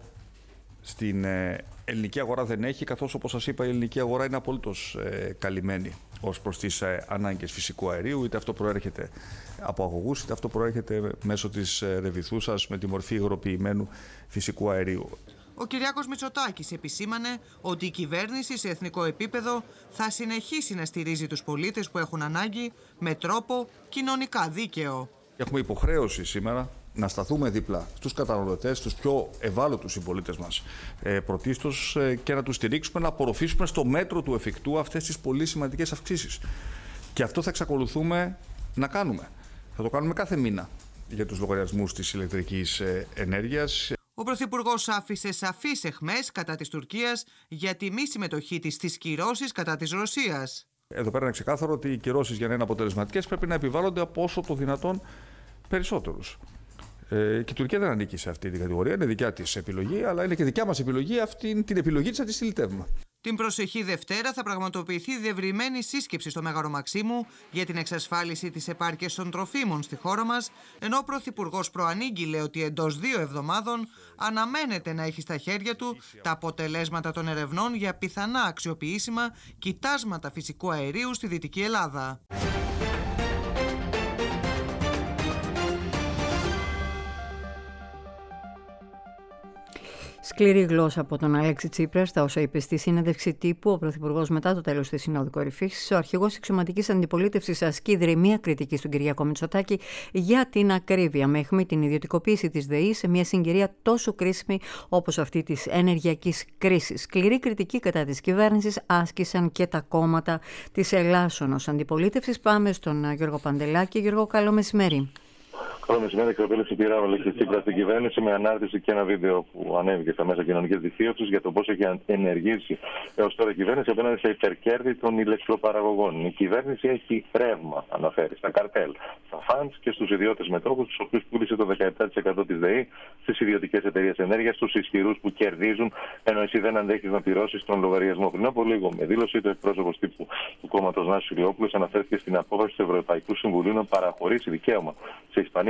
στην ελληνική αγορά δεν έχει, καθώς όπως σας είπα η ελληνική αγορά είναι απολύτως ε, καλυμμένη ως προς τις ε, ανάγκες φυσικού αερίου, είτε αυτό προέρχεται από αγωγούς, είτε αυτό προέρχεται μέσω της ε, ρεβιθούσας με τη μορφή υγροποιημένου φυσικού αερίου. Ο Κυριάκος Μητσοτάκης επισήμανε ότι η κυβέρνηση σε εθνικό επίπεδο θα συνεχίσει να στηρίζει τους πολίτες που έχουν ανάγκη με τρόπο κοινωνικά δίκαιο. Έχουμε υποχρέωση σήμερα να σταθούμε δίπλα στους καταναλωτές, στους πιο ευάλωτους συμπολίτες μας ε, πρωτίστως ε, και να τους στηρίξουμε, να απορροφήσουμε στο μέτρο του εφικτού αυτές τις πολύ σημαντικές αυξήσεις. Και αυτό θα εξακολουθούμε να κάνουμε. Θα το κάνουμε κάθε μήνα για τους λογαριασμούς της ηλεκτρικής ε, ενέργειας. Ο Πρωθυπουργός άφησε σαφείς αιχμές κατά της Τουρκίας για τη μη συμμετοχή της στις κυρώσεις κατά της Ρωσίας. Εδώ πέρα είναι ξεκάθαρο ότι οι κυρώσεις για να είναι αποτελεσματικές πρέπει να επιβάλλονται από όσο το δυνατόν περισσότερους. Ε, και η Τουρκία δεν ανήκει σε αυτή την κατηγορία, είναι δικιά της επιλογή, αλλά είναι και δικιά μας επιλογή αυτή την επιλογή της να τη στυλιτεύουμε. Την προσεχή Δευτέρα θα πραγματοποιηθεί διευρυμένη σύσκεψη στο Μέγαρο Μαξίμου για την εξασφάλιση της επάρκειας των τροφίμων στη χώρα μας, ενώ ο Πρωθυπουργός προανήγγειλε ότι εντός δύο εβδομάδων αναμένεται να έχει στα χέρια του τα αποτελέσματα των ερευνών για πιθανά αξιοποιήσιμα κοιτάσματα φυσικού αερίου στη Δυτική Ελλάδα. Σκληρή γλώσσα από τον Αλέξη Τσίπρα, στα όσα είπε στη συνέντευξη τύπου ο Πρωθυπουργός μετά το τέλος της Συνόδου Κορυφής. Ο αρχηγός εξωματικής αντιπολίτευσης ασκεί δρυμία κριτική στον Κυριάκο Μητσοτάκη για την ακρίβεια, με αιχμή την ιδιωτικοποίηση της ΔΕΗ σε μια συγκυρία τόσο κρίσιμη όπως αυτή της ενεργειακής κρίσης. Σκληρή κριτική κατά της κυβέρνησης άσκησαν και τα κόμματα της Ελλάσσονος αντιπολίτευσης. Πάμε στον Γιώργο Παντελάκη. Γιώργο, καλό μεσημέρι. Καλό μεσημέρι, εκτελέσει πειρά ο Αλέξης Τσίπρας στην κυβέρνηση με ανάρτηση και ένα βίντεο που ανέβηκε στα μέσα κοινωνικής δικτύωσης για το πώς έχει ενεργήσει έως τώρα η κυβέρνηση απέναντι σε υπερκέρδη των ηλεκτροπαραγωγών. Η κυβέρνηση έχει ρεύμα, αναφέρει, στα καρτέλ, στα φαντς και στους ιδιώτες μετόχους, τους οποίους πούλησε το δεκαεπτά τοις εκατό της ΔΕΗ στις ιδιωτικές εταιρείες ενέργειας, στους ισχυρούς που κερδίζουν, ενώ εσύ δεν αντέχεις να πληρώσεις τον λογαριασμό. Πριν από λίγο, με δήλωση του εκπρόσωπος τύπου του κόμματος Νάσου Ηλιόπουλος, αναφέρθηκε στην απόφαση του Ευρωπαϊκού Συμβουλίου να παραχωρήσει δικαίωμα σε Ισπανία,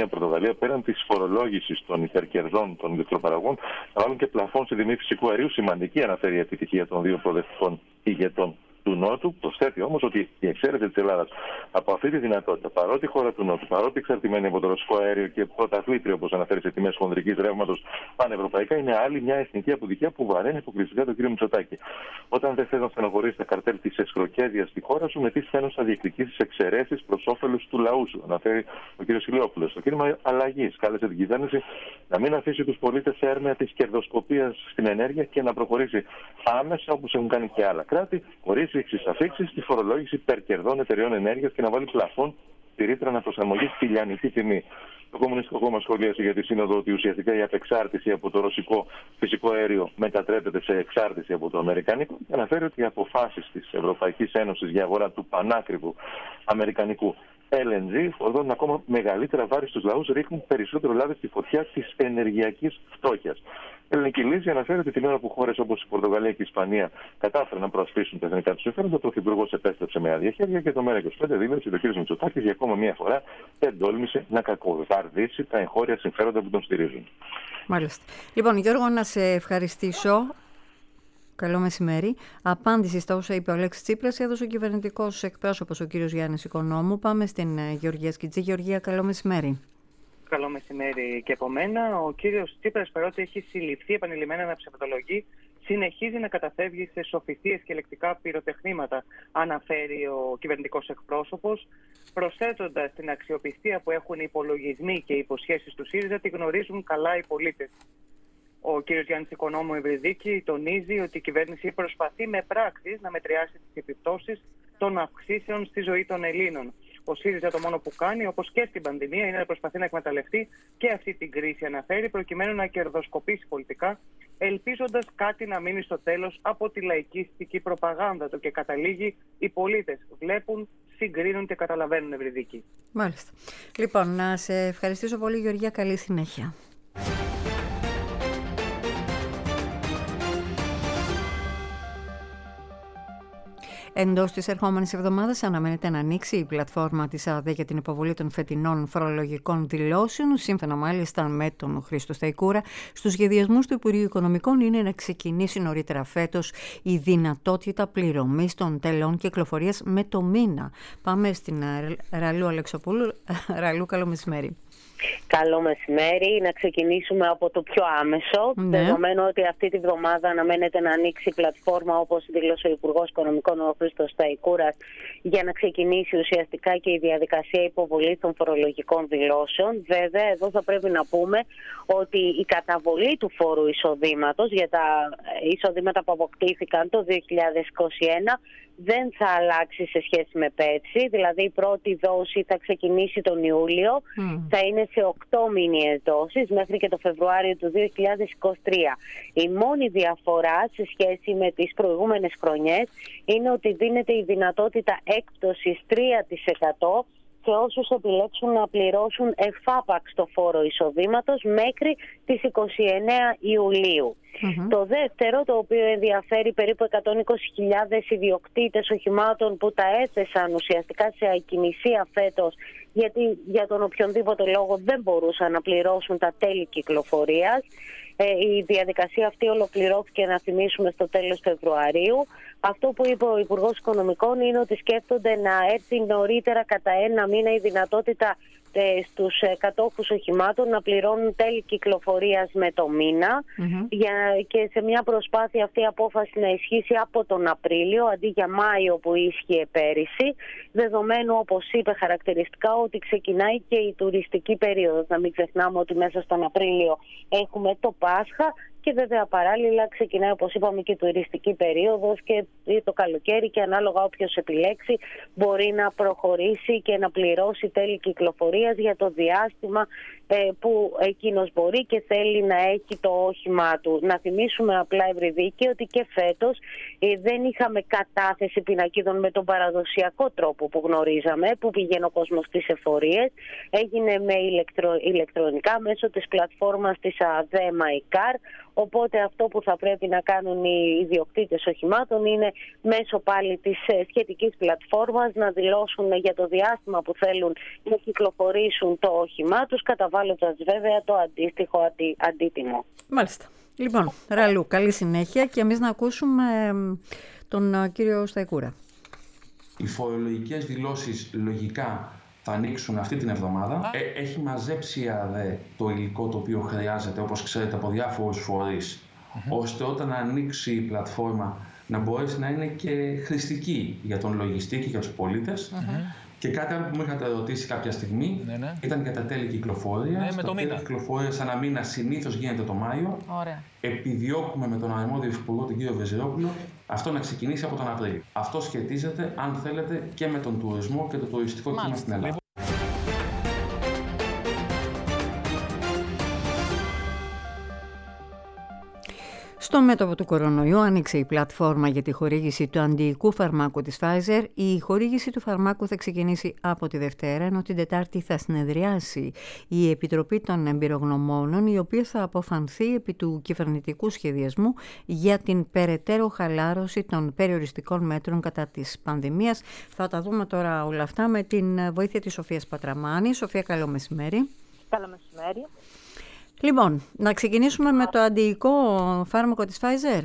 Ισπανία, Πορτογαλία, πέραν της φορολόγησης των υπερκερδών των ηλεκτροπαραγωγών, θα βάλουν και πλαφόν σε τιμή φυσικού αερίου. Σημαντική αναφέρει η επιτυχία των δύο προοδευτικών ηγετών του Νότου. Προσθέτει όμως ότι η εξαίρεση της Ελλάδας από αυτή τη δυνατότητα, παρότι η χώρα του Νότου, παρότι εξαρτημένη από το ρωσικό αέριο και πρωταθλήτρια, όπως αναφέρει, σε τιμές χονδρικής ρεύματος πανευρωπαϊκά, είναι άλλη μια εθνική αποτυχία που βαραίνει αποκλειστικά τον κύριο Μητσοτάκη. Όταν δεν θες να στενοχωρήσεις τα καρτέλ της εσχροκέρδειας στη χώρα σου, με τι θέλουν να διεκδικήσεις εξαιρέσεις προς όφελος του λαού σου, αναφέρει ο κ. Ηλιόπουλος. Το κίνημα αλλαγής κάλεσε την κυβέρνηση να μην αφήσει τους πολίτες σε έρμεα της κερδοσκοπίας στην ενέργεια και να προχωρήσει άμεσα, όπως έχουν κάνει και άλλα κράτη, χωρίς εξαφίξεις στη φορολόγηση υπερκερδών εταιρεών ενέργειας και να βάλει πλαφόν στη ρήτρα αναπροσαρμογής στη λιανική τιμή. Το Κομμουνιστικό Κόμμα σχολίασε για τη Σύνοδο ότι ουσιαστικά η απεξάρτηση από το ρωσικό φυσικό αέριο μετατρέπεται σε εξάρτηση από το αμερικανικό και αναφέρει ότι οι αποφάσεις της Ευρωπαϊκής Ένωσης για αγορά του πανάκριβου αμερικανικού ελ εν τζι φορτώνουν ακόμα μεγαλύτερα βάρη στους λαούς, ρίχνουν περισσότερο λάδι στη φωτιά της ενεργειακής φτώχειας. Η ελληνική λύση αναφέρει ότι την ώρα που χώρες όπως η Πορτογαλία και η Ισπανία κατάφεραν να προασπίσουν τα εθνικά του συμφέροντα, ο Πρωθυπουργός επέστρεψε με άδεια χέρια και το ΜέΡΑ είκοσι πέντε δήλωσε ότι ο κ. Μητσοτάκης για ακόμα μία φορά δεν τόλμησε να κακοβαρδίσει τα εγχώρια συμφέροντα που τον στηρίζουν. Μάλιστα. Λοιπόν, Γιώργο, να σε ευχαριστήσω. Καλό μεσημέρι. Απάντηση στα όσα είπε ο Αλέξης Τσίπρας έδωσε ο κυβερνητικός εκπρόσωπος, ο κύριος Γιάννης Οικονόμου. Πάμε στην Γεωργία Σκιτζή. Γεωργία, καλό μεσημέρι. Καλό μεσημέρι και από μένα. Ο κύριος Τσίπρας, παρότι έχει συλληφθεί επανειλημμένα να ψευδολογεί, συνεχίζει να καταφεύγει σε σοφιστίες και λεκτικά πυροτεχνήματα, αναφέρει ο κυβερνητικός εκπρόσωπος, προσθέτοντας την αξιοπιστία που έχουν οι υπολογισμοί και οι υποσχέσεις του ΣΥΡΙΖΑ, τη γνωρίζουν καλά οι πολίτες. Ο κ. Γιάννης Οικονόμου Ευρυδίκη τονίζει ότι η κυβέρνηση προσπαθεί με πράξεις να μετριάσει τις επιπτώσεις των αυξήσεων στη ζωή των Ελλήνων. Ο ΣΥΡΙΖΑ το μόνο που κάνει, όπως και στην πανδημία, είναι να προσπαθεί να εκμεταλλευτεί και αυτή την κρίση, αναφέρει, προκειμένου να κερδοσκοπήσει πολιτικά, ελπίζοντας κάτι να μείνει στο τέλος από τη λαϊκιστική προπαγάνδα του. Και καταλήγει, οι πολίτες βλέπουν, συγκρίνουν και καταλαβαίνουν, Ευρυδίκη. Μάλιστα. Λοιπόν, να σε ευχαριστήσω πολύ, Γεωργία. Καλή συνέχεια. Εντός της ερχόμενης εβδομάδας αναμένεται να ανοίξει η πλατφόρμα της ΑΔΕ για την υποβολή των φετινών φορολογικών δηλώσεων. Σύμφωνα μάλιστα με τον Χρήστο Σταϊκούρα, στους σχεδιασμούς του Υπουργείου Οικονομικών είναι να ξεκινήσει νωρίτερα φέτος η δυνατότητα πληρωμής των τελών κυκλοφορίας με το μήνα. Πάμε στην Ραλού Αλεξοπούλου. Ραλού, καλό μεσημέρι. Καλό μεσημέρι. Να ξεκινήσουμε από το πιο άμεσο. Ναι. Δεδομένου ότι αυτή τη βδομάδα αναμένεται να ανοίξει η πλατφόρμα, όπως δήλωσε ο Υπουργός Οικονομικών ο Χρήστος Σταϊκούρας, για να ξεκινήσει ουσιαστικά και η διαδικασία υποβολής των φορολογικών δηλώσεων. Βέβαια, εδώ θα πρέπει να πούμε ότι η καταβολή του φόρου εισοδήματος για τα εισοδήματα που αποκτήθηκαν το δύο χιλιάδες είκοσι ένα δεν θα αλλάξει σε σχέση με πέρσι. Δηλαδή η πρώτη δόση θα ξεκινήσει τον Ιούλιο, mm. θα είναι σε οκτώ μήνιες δόσεις μέχρι και το Φεβρουάριο του δύο χιλιάδες είκοσι τρία. Η μόνη διαφορά σε σχέση με τις προηγούμενες χρονιές είναι ότι δίνεται η δυνατότητα έκπτωσης τρία τοις εκατό σε όσους επιλέξουν να πληρώσουν εφάπαξ το φόρο εισοδήματος μέχρι τις είκοσι εννέα Ιουλίου. Mm-hmm. Το δεύτερο, το οποίο ενδιαφέρει περίπου εκατόν είκοσι χιλιάδες ιδιοκτήτες οχημάτων που τα έθεσαν ουσιαστικά σε ακινησία φέτος, γιατί για τον οποιονδήποτε λόγο δεν μπορούσαν να πληρώσουν τα τέλη κυκλοφορίας. Ε, η διαδικασία αυτή ολοκληρώθηκε, να θυμίσουμε, στο τέλος Φεβρουαρίου. Αυτό που είπε ο Υπουργός Οικονομικών είναι ότι σκέφτονται να έρθει νωρίτερα κατά ένα μήνα η δυνατότητα ε, στους ε, κατόχους οχημάτων να πληρώνουν τέλη κυκλοφορίας με το μήνα, mm-hmm. για, και σε μια προσπάθεια αυτή η απόφαση να ισχύσει από τον Απρίλιο αντί για Μάιο που ίσχυε πέρυσι, δεδομένου, όπως είπε χαρακτηριστικά, ότι ξεκινάει και η τουριστική περίοδος. Να μην ξεχνάμε ότι μέσα στον Απρίλιο έχουμε το Πάσχα και βέβαια παράλληλα ξεκινάει, όπως είπαμε, και η τουριστική περίοδος και το καλοκαίρι, και ανάλογα όποιος επιλέξει μπορεί να προχωρήσει και να πληρώσει τέλη κυκλοφορίας για το διάστημα ε, που εκείνος μπορεί και θέλει να έχει το όχημά του. Να θυμίσουμε απλά, Ευρυδίκη, ότι και φέτος ε, δεν είχαμε κατάθεση πινακίδων με τον παραδοσιακό τρόπο που γνωρίζαμε, που πηγαίνει ο κόσμος στις εφορίες. Έγινε με ηλεκτρο, ηλεκτρονικά μέσω της πλατφόρμας της ΑΔΕ MyCar, Οπότε αυτό που θα πρέπει να κάνουν οι ιδιοκτήτες οχημάτων είναι μέσω πάλι της σχετικής πλατφόρμας να δηλώσουν για το διάστημα που θέλουν να κυκλοφορήσουν το όχημά τους, καταβάλλοντας βέβαια το αντίστοιχο αντι, αντίτιμο. Μάλιστα. Λοιπόν, Ραλού, καλή συνέχεια και εμείς να ακούσουμε τον κύριο Σταϊκούρα. Οι φορολογικές δηλώσεις λογικά θα ανοίξουν αυτή την εβδομάδα. Ε, έχει μαζέψει η ΑΔΕ το υλικό το οποίο χρειάζεται, όπως ξέρετε, από διάφορους φορείς, mm-hmm. ώστε όταν ανοίξει η πλατφόρμα να μπορέσει να είναι και χρηστική για τον λογιστή και για τους πολίτες. Mm-hmm. Και κάτι άλλο που μου είχατε ρωτήσει κάποια στιγμή, ναι, ναι. ήταν για τα τέλη κυκλοφορίας. Ναι, τα τέλη κυκλοφορίας ανά μήνα συνήθως γίνεται το Μάιο. Ωραία. Επιδιώκουμε με τον αρμόδιο υπουργό, τον κύριο Βεζιρόπουλο, αυτό να ξεκινήσει από τον Απρίλιο. Αυτό σχετίζεται, αν θέλετε, και με τον τουρισμό και το τουριστικό κύμα στην Ελλάδα. Στο μέτωπο του κορονοϊού άνοιξε η πλατφόρμα για τη χορήγηση του αντιϊκού φαρμάκου της Pfizer. Η χορήγηση του φαρμάκου θα ξεκινήσει από τη Δευτέρα, ενώ την Τετάρτη θα συνεδριάσει η Επιτροπή των Εμπειρογνωμόνων, η οποία θα αποφανθεί επί του κυβερνητικού σχεδιασμού για την περαιτέρω χαλάρωση των περιοριστικών μέτρων κατά της πανδημίας. Θα τα δούμε τώρα όλα αυτά με την βοήθεια της Σοφίας Πατραμάνη. Σοφία, καλό μεσημέρι. Καλό μεσημέρι. Λοιπόν, να ξεκινήσουμε με το αντιϊκό φάρμακο της Pfizer.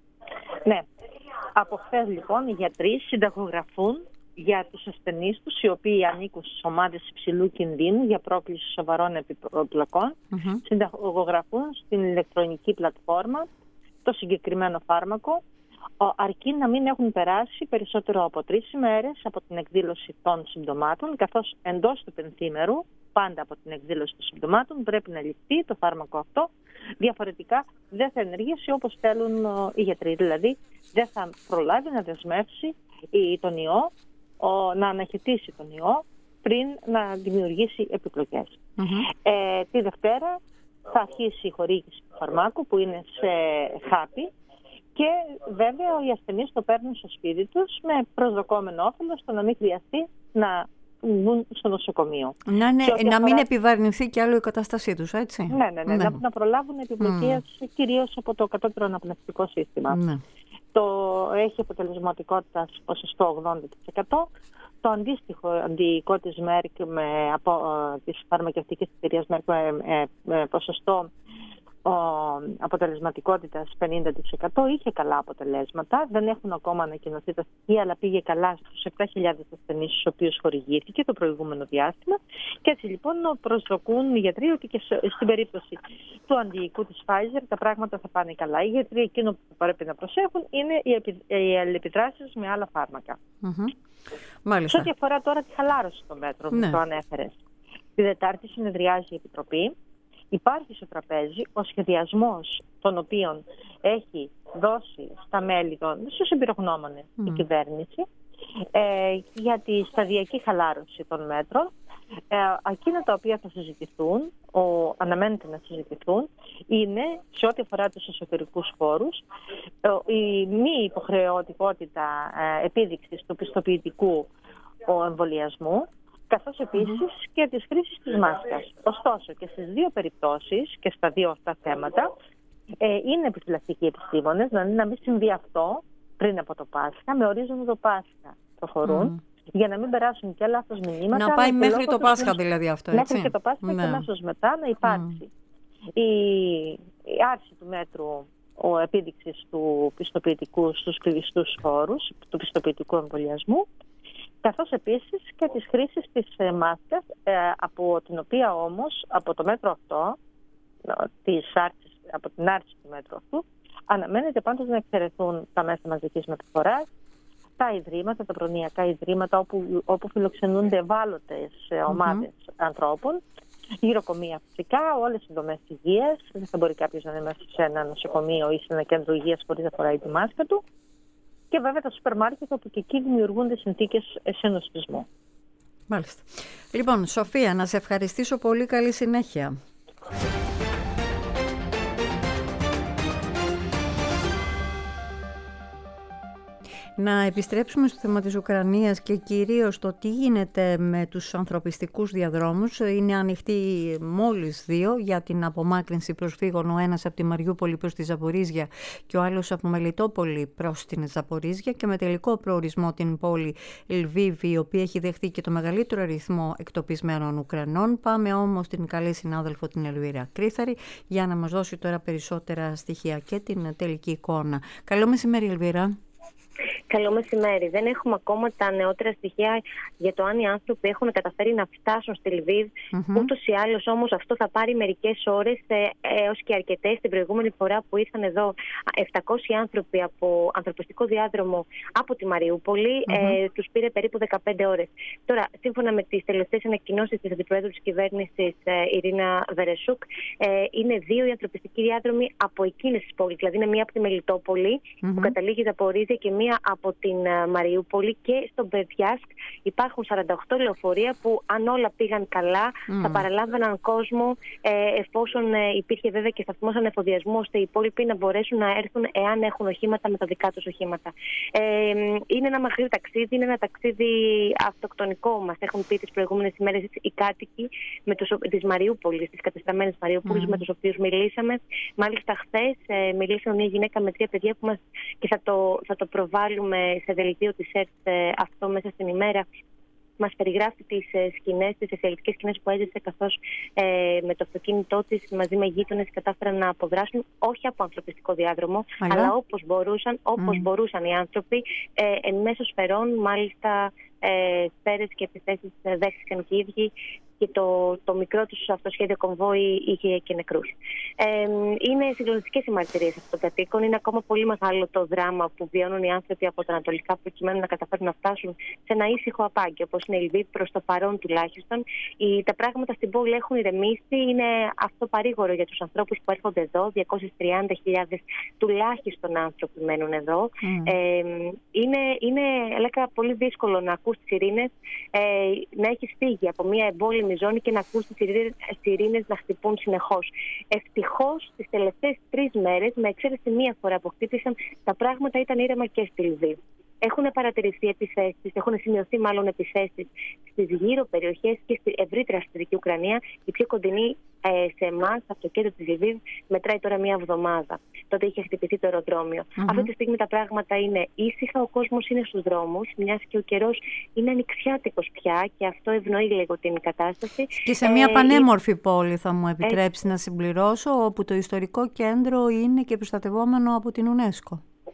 Ναι. Από χθες λοιπόν οι γιατροί συνταγογραφούν για τους ασθενείς τους, οι οποίοι ανήκουν στις ομάδες υψηλού κινδύνου για πρόκληση σοβαρών επιπλοκών, mm-hmm. συνταγογραφούν στην ηλεκτρονική πλατφόρμα το συγκεκριμένο φάρμακο, αρκεί να μην έχουν περάσει περισσότερο από τρεις ημέρες από την εκδήλωση των συμπτωμάτων, καθώς εντός του πενθήμερου, πάντα από την εκδήλωση των συμπτωμάτων, πρέπει να ληφθεί το φάρμακο αυτό. Διαφορετικά δεν θα ενεργήσει όπως θέλουν οι γιατροί. Δηλαδή δεν θα προλάβει να δεσμεύσει τον ιό, να αναχαιτήσει τον ιό πριν να δημιουργήσει επιπλοκές. Mm-hmm. Ε, τη Δευτέρα θα αρχίσει η χορήγηση του φαρμάκου που είναι σε χάπι. Και βέβαια οι ασθενείς το παίρνουν στο σπίτι τους με προσδοκόμενο όφελο στο να μην χρειαστεί να βγουν στο νοσοκομείο. Να, ναι, να αφορά... μην επιβαρυνθεί κι άλλο η κατάστασή τους, έτσι. Ναι, ναι, ναι, ναι. Να, να προλάβουν επιπλοκές mm. κυρίως από το κατώτερο αναπνευστικό σύστημα. Mm. Το έχει αποτελεσματικότητα ποσοστό ογδόντα τοις εκατό. Το αντίστοιχο αντιϊκό της Μέρκ, με, από, της φαρμακευτικής εταιρείας Μέρκ, με, με, με ποσοστό ο, αποτελεσματικότητας πενήντα τοις εκατό, είχε καλά αποτελέσματα. Δεν έχουν ακόμα ανακοινωθεί τα στοιχεία, αλλά πήγε καλά στους επτά χιλιάδες ασθενείς στους οποίους χορηγήθηκε το προηγούμενο διάστημα. Και έτσι λοιπόν προσδοκούν οι γιατροί ότι και στην περίπτωση του αντιϊκού της Pfizer τα πράγματα θα πάνε καλά. Οι γιατροί εκείνο που πρέπει να προσέχουν είναι οι, επι, οι αλληλεπιδράσεις με άλλα φάρμακα. Mm-hmm. Μάλιστα. Σε ό,τι αφορά τώρα τη χαλάρωση των μέτρων, ναι. που το ανέφερες. Τη Δετάρτη συνεδριάζει η Επιτροπή. Υπάρχει στο τραπέζι ο σχεδιασμός τον οποίον έχει δώσει στα μέλη των, στους εμπειρογνώμονες mm. η κυβέρνηση ε, για τη σταδιακή χαλάρωση των μέτρων. Ε, εκείνα τα οποία θα συζητηθούν, ο, αναμένεται να συζητηθούν, είναι σε ό,τι αφορά τους εσωτερικούς χώρους, ε, η μη υποχρεωτικότητα ε, επίδειξης του πιστοποιητικού ο εμβολιασμού, καθώς επίσης mm-hmm. και της χρήσης της μάσκας. Ωστόσο και στις δύο περιπτώσεις και στα δύο αυτά θέματα ε, είναι επιφυλακτικοί επιστήμονες, δηλαδή να μην συμβεί αυτό πριν από το Πάσχα, με ορίζοντα το Πάσχα προχωρούν, mm. για να μην περάσουν και λάθος μηνύματα. Να πάει μέχρι το Πάσχα δηλαδή αυτό, έτσι. Μέχρι και το Πάσχα ναι. και αμέσως μετά να υπάρξει mm. η, η άρση του μέτρου ο επίδειξης του πιστοποιητικού στους κλειστούς χώρους, του πιστοποιητικού εμβολιασμού, καθώς επίσης και της χρήσης της μάσκας, ε, από την οποία όμως, από το μέτρο αυτό, της άρσης, από την άρση του μέτρου αυτού, αναμένεται πάντως να εξαιρεθούν τα μέσα μαζικής μεταφοράς, τα ιδρύματα, τα προνοιακά ιδρύματα, όπου, όπου φιλοξενούνται ευάλωτες ομάδες mm-hmm. ανθρώπων, γυροκομεία φυσικά, όλες οι δομές υγείας. Δεν θα μπορεί κάποιος να είναι μέσα σε ένα νοσοκομείο ή σε ένα κέντρο υγείας χωρίς να φοράει τη μάσκα του. Και βέβαια τα σούπερ μάρκετ, όπου και εκεί δημιουργούνται συνθήκες συνοσπισμού. Μάλιστα. Λοιπόν, Σοφία, να σε ευχαριστήσω πολύ. Καλή συνέχεια. Να επιστρέψουμε στο θέμα της Ουκρανίας και κυρίως το τι γίνεται με τους ανθρωπιστικούς διαδρόμους. Είναι ανοιχτοί μόλις δύο για την απομάκρυνση προσφύγων, ο ένας από τη Μαριούπολη προς τη Ζαπορίζια και ο άλλος από Μελιτόπολη προς την Ζαπορίζια, και με τελικό προορισμό την πόλη Λβίβ, η οποία έχει δεχτεί και το μεγαλύτερο αριθμό εκτοπισμένων Ουκρανών. Πάμε όμως στην καλή συνάδελφο την Ελβίρα Κρύθαρη για να μας δώσει τώρα περισσότερα στοιχεία και την τελική εικόνα. Καλό μεσημέρι, Ελβίρα. Καλό μεσημέρι. Δεν έχουμε ακόμα τα νεότερα στοιχεία για το αν οι άνθρωποι έχουν καταφέρει να φτάσουν στη Λβίβ. Mm-hmm. Ούτως ή άλλως όμως αυτό θα πάρει μερικές ώρες, έως και αρκετές. Την προηγούμενη φορά που ήρθαν εδώ επτακόσιοι άνθρωποι από ανθρωπιστικό διάδρομο από τη Μαριούπολη, mm-hmm. ε, τους πήρε περίπου δεκαπέντε ώρες. Τώρα, σύμφωνα με τις τελευταίες ανακοινώσεις της Αντιπροέδρου της Κυβέρνησης, ε, Ιρίνα Βερεσούκ, ε, είναι δύο οι ανθρωπιστικοί διάδρομοι από εκείνες τις πόλεις. Δηλαδή, είναι μία από τη Μελιτόπολη, mm-hmm. που καταλήγει Ζαπορίζια, και μία από την Μαριούπολη, και στον Μπερδιάσκ υπάρχουν σαράντα οκτώ λεωφορεία που, αν όλα πήγαν καλά, mm. θα παραλάμβαναν κόσμο, ε, εφόσον ε, υπήρχε βέβαια και σταθμός ανεφοδιασμού, ώστε οι υπόλοιποι να μπορέσουν να έρθουν εάν έχουν οχήματα με τα δικά τους οχήματα. Ε, είναι ένα μακρύ ταξίδι, είναι ένα ταξίδι αυτοκτονικό, μας έχουν πει τις προηγούμενες ημέρες οι κάτοικοι της Μαριούπολης, της κατεστραμμένης Μαριούπολης, mm. με τους οποίους μιλήσαμε. Μάλιστα, χθες ε, μιλήσαμε μια γυναίκα με τρία παιδιά που μας, και θα το, θα το προβάλλουμε σε δελτίο της ΕΡΤ αυτό μέσα στην ημέρα. Μας περιγράφει τις σκηνές, τις εξαιρετικές σκηνές που έζησε, καθώς ε, με το αυτοκίνητό της μαζί με γείτονες κατάφεραν να αποδράσουν, όχι από ανθρωπιστικό διάδρομο, αλλά, αλλά όπως μπορούσαν, όπως mm. μπορούσαν οι άνθρωποι, ε, εν μέσω σφαιρών, μάλιστα ε, σφαίρες και επιθέσεις δέχτηκαν και οι ίδιοι, και το, το μικρό τους αυτοσχέδιο κομβόι είχε και νεκρούς. Ε, είναι συγκλονιστικές οι μαρτυρίες αυτών των κατοίκων. Είναι ακόμα πολύ μεγάλο το δράμα που βιώνουν οι άνθρωποι από τα ανατολικά, προκειμένου να καταφέρουν να φτάσουν σε ένα ήσυχο απάγγι, όπως είναι η Λβίβ, προς το παρόν τουλάχιστον. Οι, τα πράγματα στην πόλη έχουν ηρεμήσει. Είναι αυτό παρήγορο για τους ανθρώπους που έρχονται εδώ. διακόσιες τριάντα χιλιάδες τουλάχιστον άνθρωποι μένουν εδώ. Mm. Ε, είναι, είναι έλεγα, πολύ δύσκολο να ακούς τις σιρήνες, ε, να έχεις φύγει από μια εμπόλεμη ζώνη και να ακούς τις σιρήνες να χτυπούν συνεχώς. Ευτυχώς, τις τελευταίες τρεις μέρες, με εξαίρεση μία φορά που χτύπησαν, τα πράγματα ήταν ήρεμα και στη Λβίβ. Έχουν παρατηρηθεί επιθέσεις, έχουν σημειωθεί μάλλον επιθέσεις στις γύρω περιοχές και στη ευρύτερα στη Δυτική Ουκρανία. Η πιο κοντινή ε, σε εμάς, από το κέντρο της Λβίβ, μετράει τώρα μία εβδομάδα. Τότε είχε χτυπηθεί το αεροδρόμιο. Mm-hmm. Αυτή τη στιγμή τα πράγματα είναι ήσυχα, ο κόσμος είναι στους δρόμους, μιας και ο καιρός είναι ανοιξιάτικος πια, και αυτό ευνοεί λίγο την κατάσταση. Και σε μια ε, πανέμορφη η... πόλη, θα μου επιτρέψει ε... να συμπληρώσω, όπου το ιστορικό κέντρο είναι και προστατευόμενο από την UNESCO.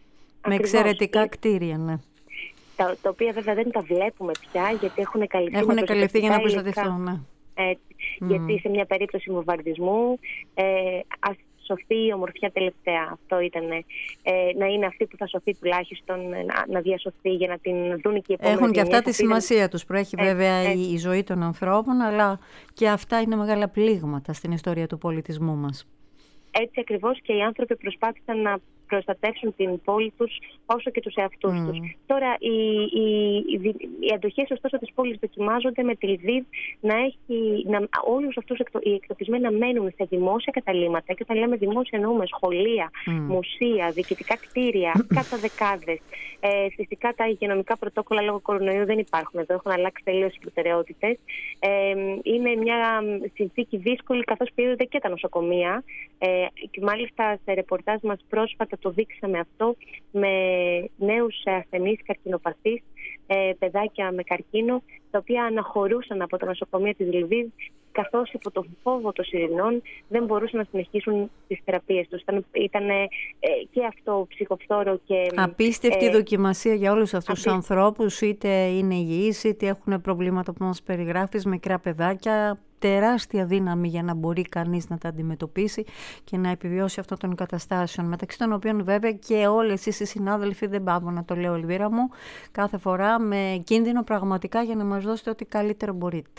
Με εξαιρετικά ε... κτίρια, ναι. Τα, τα οποία βέβαια δεν τα βλέπουμε πια, γιατί έχουν καλυφθεί, έχουν καλυφθεί για να προστατευτούν, ναι. Έτσι, mm. Γιατί σε μια περίπτωση βομβαρδισμού, ε, ας σωθεί η ομορφιά τελευταία. Αυτό ήταν, ε, να είναι αυτή που θα σωθεί τουλάχιστον, να, να διασωθεί για να την δουν και οι επόμενοι. Έχουν και αυτά τη σημασία ήταν... τους. Προέχει ε, βέβαια ε, η, η ζωή των ανθρώπων, αλλά και αυτά είναι μεγάλα πλήγματα στην ιστορία του πολιτισμού μας. Έτσι ακριβώς, και οι άνθρωποι προσπάθησαν να προστατεύσουν την πόλη τους όσο και τους εαυτούς mm. τους. Τώρα, οι, οι, οι, οι αντοχές ωστόσο της πόλης δοκιμάζονται με τη Λβίβ να έχει, να, όλους αυτούς οι εκτοπισμένοι να μένουν σε δημόσια καταλύματα, και όταν λέμε δημόσια εννοούμε σχολεία, mm. μουσεία, διοικητικά κτίρια, κατά δεκάδες. Ε, φυσικά τα υγειονομικά πρωτόκολλα λόγω κορονοϊού δεν υπάρχουν εδώ, έχουν αλλάξει τελείως οι προτεραιότητες. Ε, είναι μια συνθήκη δύσκολη, καθώς πιέζονται και τα νοσοκομεία. Ε, και μάλιστα σε ρεπορτάζ μας πρόσφατα το δείξαμε αυτό με νέους ασθενείς καρκινοπαθείς, ε, παιδάκια με καρκίνο, τα οποία αναχωρούσαν από τα νοσοκομεία της Λβίβ, καθώς υπό το φόβο των σιρηνών δεν μπορούσαν να συνεχίσουν τις θεραπείες τους. Ήταν, ήταν ε, και αυτό ψυχοφθόρο και... Απίστευτη ε, δοκιμασία για όλους αυτούς τους ανθρώπους, είτε είναι υγιείς, είτε έχουν προβλήματα που μας περιγράφεις, μικρά παιδάκια, τεράστια δύναμη για να μπορεί κανείς να τα αντιμετωπίσει και να επιβιώσει αυτών των καταστάσεων, μεταξύ των οποίων βέβαια και όλες εσείς οι συνάδελφοι, δεν πάω να το λέω, Ελβίρα μου, κάθε φορά με κίνδυνο πραγματικά, για να μας δώσετε ό,τι καλύτερο μπορείτε.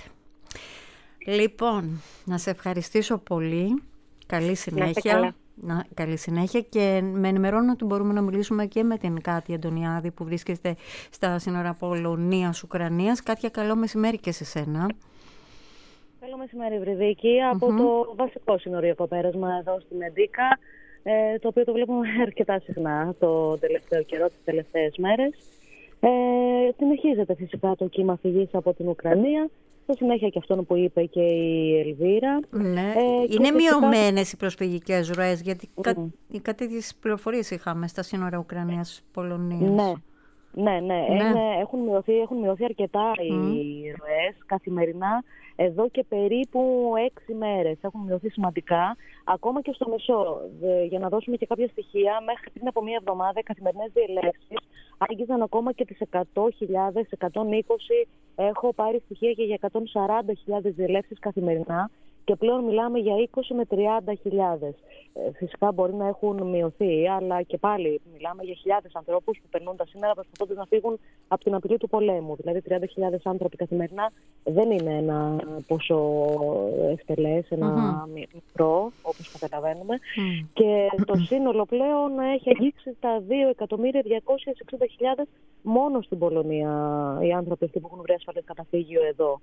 Λοιπόν, να σε ευχαριστήσω πολύ. Καλή συνέχεια. Να, καλή συνέχεια, και με ενημερώνω ότι μπορούμε να μιλήσουμε και με την Κάτια Αντωνιάδη που βρίσκεται στα σύνορα Πολωνίας-Ουκρανίας. Κάτια, καλό μεσημέρι και σε σένα. Καλό μεσημέρι, Βρυδίκη. Mm-hmm. Από το βασικό συνοριακό πέρασμα εδώ στην Εντίκα. ε, το οποίο το βλέπουμε αρκετά συχνά το τελευταίο καιρό, τις τελευταίες μέρες. Ε, συνεχίζεται φυσικά το κύμα φυγής από την Ουκρανία. Στη συνέχεια και αυτόν που είπε και η Ελβίρα. Ναι. Ε, είναι φυσικά... μειωμένες οι προσφυγικές ροές, γιατί mm. κα... τέτοιες πληροφορίες είχαμε στα σύνορα Ουκρανίας-Πολωνίας. Ναι. Ναι, ναι, ναι. Είναι, έχουν, μειωθεί, έχουν μειωθεί αρκετά mm. οι ροές καθημερινά. Εδώ και περίπου έξι μέρες έχουν μειωθεί σημαντικά, ακόμα και στο μισό. Για να δώσουμε και κάποια στοιχεία, μέχρι πριν από μία εβδομάδα οι καθημερινές διελεύσεις άγγιζαν ακόμα και τις εκατό χιλιάδες, εκατόν είκοσι. Έχω πάρει στοιχεία και για εκατόν σαράντα χιλιάδες διελεύσεις καθημερινά και πλέον μιλάμε για είκοσι με τριάντα χιλιάδες. Φυσικά μπορεί να έχουν μειωθεί, αλλά και πάλι μιλάμε για χιλιάδες ανθρώπους που περνούν τα σύνορα προσπαθώντας να φύγουν από την απειλή του πολέμου. Δηλαδή τριάντα χιλιάδες άνθρωποι καθημερινά δεν είναι ένα ποσό ευτελές, ένα mm-hmm. μικρό, όπως καταλαβαίνουμε. Mm. Και το σύνολο πλέον έχει αγγίξει τα δύο εκατομμύρια διακόσιες εξήντα χιλιάδες μόνο στην Πολωνία οι άνθρωποι αυτοί που έχουν βρει ασφαλές καταφύγιο εδώ.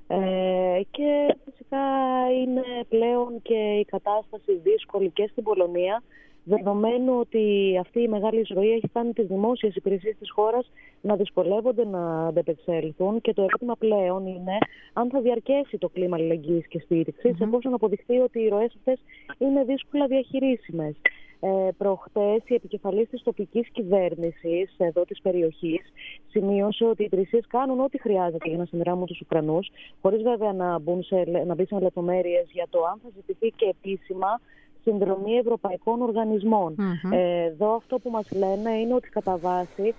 Ε, και φυσικά είναι πλέον και η κατάσταση δύσκολη και στην Πολωνία, δεδομένου ότι αυτή η μεγάλη εισρωή έχει κάνει τις δημόσιες υπηρεσίες της χώρας να δυσκολεύονται να αντεπεξέλθουν, και το ερώτημα πλέον είναι αν θα διαρκέσει το κλίμα αλληλεγγύης και στήριξης, mm-hmm. εφόσον αποδειχθεί ότι οι ροές αυτές είναι δύσκολα διαχειρίσιμες. Ε, προχτές η επικεφαλής της τοπικής κυβέρνησης εδώ της περιοχής σημείωσε ότι οι υπηρεσίες κάνουν ό,τι χρειάζεται για να συνδράμουν τους Ουκρανούς, χωρίς βέβαια να, μπουν σε, να μπει σε λεπτομέρειες για το αν θα ζητηθεί και επίσημα συνδρομή ευρωπαϊκών οργανισμών. Mm-hmm. Ε, εδώ αυτό που μας λένε είναι ότι κατά βάση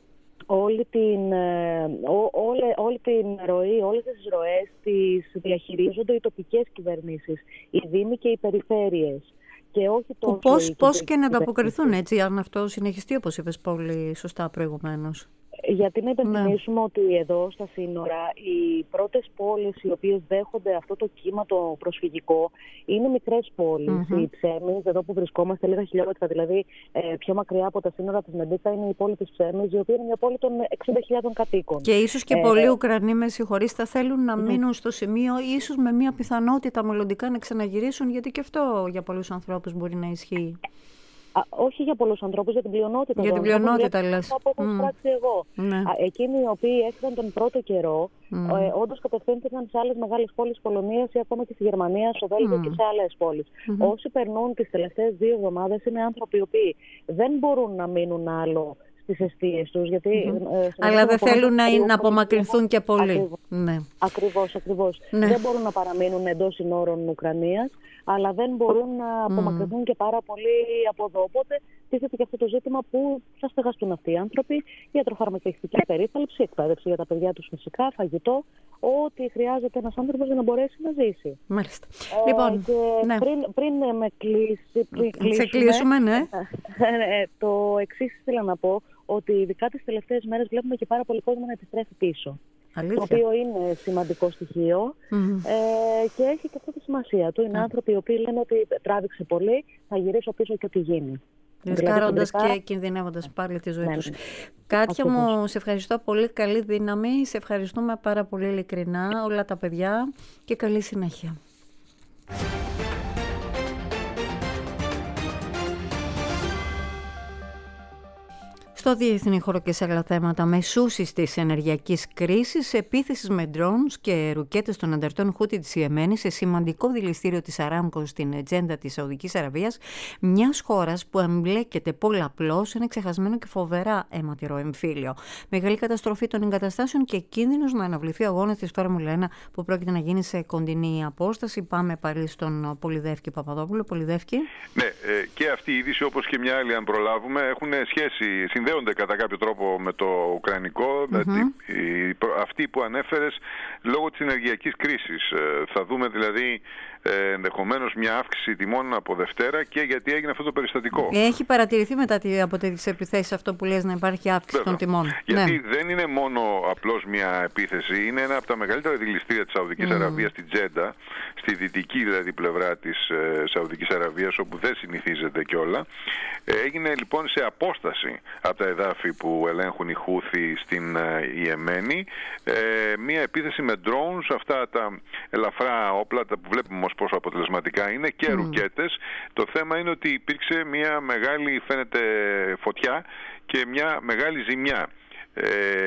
όλη την, ό, όλη, όλη την ροή, όλες τις ροές τις διαχειρίζονται οι τοπικές κυβερνήσεις, οι δήμοι και οι περιφέρειες. Και όχι τόσο πώς, πώς και να ανταποκριθούν έτσι, αν αυτό συνεχιστεί, όπως είπες πολύ σωστά προηγουμένως. Γιατί να υπενθυμίσουμε ναι. ότι εδώ στα σύνορα οι πρώτες πόλεις οι οποίες δέχονται αυτό το κύμα το προσφυγικό είναι μικρές πόλεις. Mm-hmm. Οι Ψέμης, εδώ που βρισκόμαστε λίγα χιλιόμετρα, δηλαδή ε, πιο μακριά από τα σύνορα της Μεντίκα, είναι η πόλη της Ψέμης, η οποία είναι μια πόλη των εξήντα χιλιάδων κατοίκων. Και ίσως και ε, πολλοί Ουκρανοί, με συγχωρείς, θα θέλουν να mm-hmm. μείνουν στο σημείο, ίσως με μια πιθανότητα μελλοντικά να ξαναγυρίσουν, γιατί και αυτό για πολλούς ανθρώπους μπορεί να ισχύει. Α, όχι για πολλούς ανθρώπους, για την πλειονότητα. Για την πλειονότητα, λες. Από έχω mm. πράξει εγώ. Ναι. Α, εκείνοι οι οποίοι έφυγαν τον πρώτο καιρό, mm. ε, όντως κατευθύνθηκαν σε άλλες μεγάλες πόλεις Πολωνίας ή ακόμα και στη Γερμανία, στο Βέλγιο mm. και σε άλλες πόλεις. Mm-hmm. Όσοι περνούν τις τελευταίες δύο εβδομάδες είναι άνθρωποι οι οποίοι δεν μπορούν να μείνουν άλλο στις εστίες τους. Γιατί, mm-hmm. ε, αλλά δεν θέλουν να, να απομακρυνθούν και πολύ. Ακριβώς, ναι. ακριβώς. ακριβώς. Ναι. Δεν μπορούν να παραμείνουν εντός συνόρων Ουκρανίας, αλλά δεν μπορούν να απομακρυνθούν mm. και πάρα πολύ από εδώ. Οπότε τίθεται και αυτό το ζήτημα που θα στεγαστούν αυτοί οι άνθρωποι, ιατροφαρμακευτική περίθαλψη, εκπαίδευση για τα παιδιά τους φυσικά, φαγητό, ό,τι χρειάζεται ένας άνθρωπος για να μπορέσει να ζήσει. Μάλιστα. Ε, λοιπόν, και ναι. πριν, πριν με κλείσει, πριν κλείσουμε, κλείσουμε ναι. το εξής ήθελα να πω, ότι ειδικά τις τελευταίες μέρες βλέπουμε και πάρα πολύ κόσμο να επιστρέφει πίσω. Αλήθεια. Το οποίο είναι σημαντικό στοιχείο mm-hmm. ε, και έχει και αυτή τη σημασία του. Είναι mm. άνθρωποι οι οποίοι λένε ότι τράβηξε πολύ, θα γυρίσω πίσω και ό,τι γίνει. Ρισκάροντας δηλαδή, και κινδυνεύοντας πάλι τη ζωή ναι, τους. Ναι. Κάτια μου, σε ευχαριστώ πολύ, καλή δύναμη, σε ευχαριστούμε πάρα πολύ ειλικρινά όλα τα παιδιά και καλή συνέχεια. Στο διεθνή χώρο και σε άλλα θέματα, μεσούσης της ενεργειακής κρίσης, επίθεσης με drones και ρουκέτες των ανταρτών Χούτι της Ιεμένη σε σημαντικό δηληστήριο της Αράμκο στην ατζέντα της Σαουδικής Αραβίας, μιας χώρας που εμπλέκεται πολλαπλώς σε ένα ξεχασμένο και φοβερά αιματηρό εμφύλιο. Μεγάλη καταστροφή των εγκαταστάσεων και κίνδυνος να αναβληθεί ο αγώνας της Φόρμουλα ένα που πρόκειται να γίνει σε κοντινή απόσταση. Πάμε πάλι στον Πολυδεύκη Παπαδόπουλο. Πολυδεύκη. Ναι, και αυτή η είδηση, όπως και μια άλλη, αν προλάβουμε, έχουν σχέση, συνδέονται κατά κάποιο τρόπο με το ουκρανικό, mm-hmm. με τη, η, αυτή που ανέφερες, λόγω της ενεργειακής κρίσης. Ε, θα δούμε δηλαδή ε, ενδεχομένως μια αύξηση τιμών από Δευτέρα, και γιατί έγινε αυτό το περιστατικό. Έχει παρατηρηθεί μετά από τις επιθέσεις αυτό που λες, να υπάρχει αύξηση Βέβαια. των τιμών. Γιατί ναι. δεν είναι μόνο απλώς μια επίθεση, είναι ένα από τα μεγαλύτερα δηληστήρια της Σαουδικής mm. Αραβίας, στην Τζέντα, στη δυτική δηλαδή πλευρά της ε, Σαουδικής Αραβίας, όπου δεν συνηθίζεται κιόλα. Ε, έγινε λοιπόν σε απόσταση από τα εδάφη που ελέγχουν οι Χούθοι στην ε, Ιεμένη ε, μία επίθεση με drones, αυτά τα ελαφρά όπλα τα που βλέπουμε όμως πόσο αποτελεσματικά είναι, και mm. ρουκέτες. Το θέμα είναι ότι υπήρξε μία μεγάλη, φαίνεται, φωτιά και μια μεγάλη ζημιά. Ε,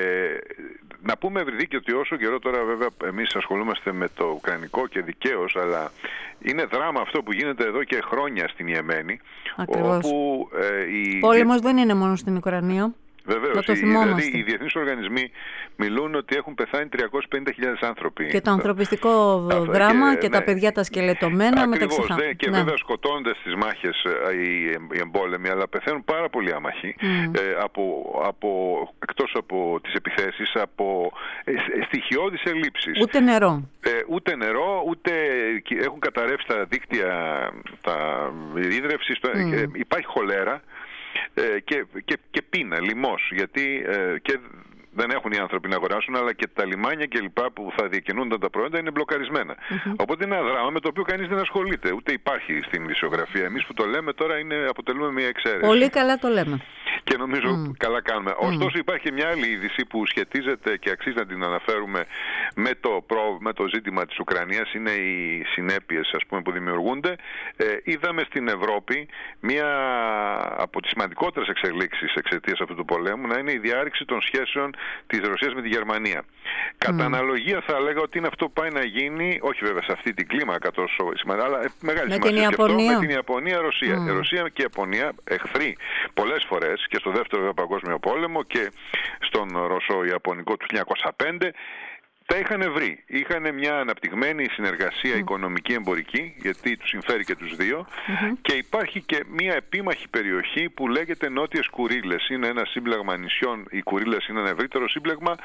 να πούμε ευρυδίκη ότι όσο καιρό τώρα βέβαια εμείς ασχολούμαστε με το ουκρανικό και δικαίως, αλλά είναι δράμα αυτό που γίνεται εδώ και χρόνια στην Ιεμένη. Ακριβώς. Όπου ε, η... Πόλεμος δεν είναι μόνο στην Ουκρανία. Βεβαίως, οι, δηλαδή οι διεθνείς οργανισμοί μιλούν ότι έχουν πεθάνει τριακόσιες πενήντα χιλιάδες άνθρωποι. Και το ανθρωπιστικό δράμα και, και ναι, τα παιδιά τα σκελετωμένα μεταξύ. Ναι, και ναι, βέβαια σκοτώνται στις μάχες οι, οι εμπόλεμοι, αλλά πεθαίνουν πάρα πολλοί άμαχοι. Mm. Ε, από, από, εκτός από τις επιθέσεις, από ε, στοιχειώδεις ελλείψεις. Ούτε νερό. Ε, ούτε νερό, ούτε έχουν καταρρεύσει τα δίκτυα τα ίδρευσης. Mm. Ε, υπάρχει χολέρα. Ε, και, και, και πείνα, λοιμός, γιατί ε, και δεν έχουν οι άνθρωποι να αγοράσουν, αλλά και τα λιμάνια και λοιπά που θα διακινούνταν τα προϊόντα είναι μπλοκαρισμένα. Mm-hmm. Οπότε είναι ένα δράμα με το οποίο κανείς δεν ασχολείται, ούτε υπάρχει στην ειδησιογραφία. Εμείς που το λέμε τώρα είναι, αποτελούμε μια εξαίρεση. Πολύ καλά το λέμε. Και νομίζω mm. καλά κάνουμε. Mm. Ωστόσο υπάρχει μια άλλη είδηση που σχετίζεται και αξίζει να την αναφέρουμε με το, προ, με το ζήτημα της Ουκρανίας. Είναι οι συνέπειες, ας πούμε, που δημιουργούνται. Ε, είδαμε στην Ευρώπη μια από τις σημαντικότερες εξελίξεις εξαιτίας αυτού του πολέμου να είναι η διάρρηξη των σχέσεων της Ρωσίας με τη Γερμανία. Mm. Κατά αναλογία θα λέγα ότι είναι αυτό που πάει να γίνει, όχι βέβαια σε αυτή την κλίμακα τόσο σημαντική, αλλά μεγάλη σημασία και αυτό με την Ιαπωνία-Ρωσία. Mm. Η Ρωσία και η Ιαπωνία εχθροί πολλές φορές και στο δεύτερο παγκόσμιο πόλεμο και στον Ρωσο-Ιαπωνικό του χίλια εννιακόσια πέντε, τα είχαν βρει. Είχαν μια αναπτυγμένη συνεργασία mm. οικονομική εμπορική, γιατί τους συμφέρει και τους δύο, mm-hmm. και υπάρχει και μια επίμαχη περιοχή που λέγεται Νότιες Κουρίλες. Είναι ένα σύμπλεγμα νησιών, οι Κουρίλες είναι ένα ευρύτερο σύμπλεγμα.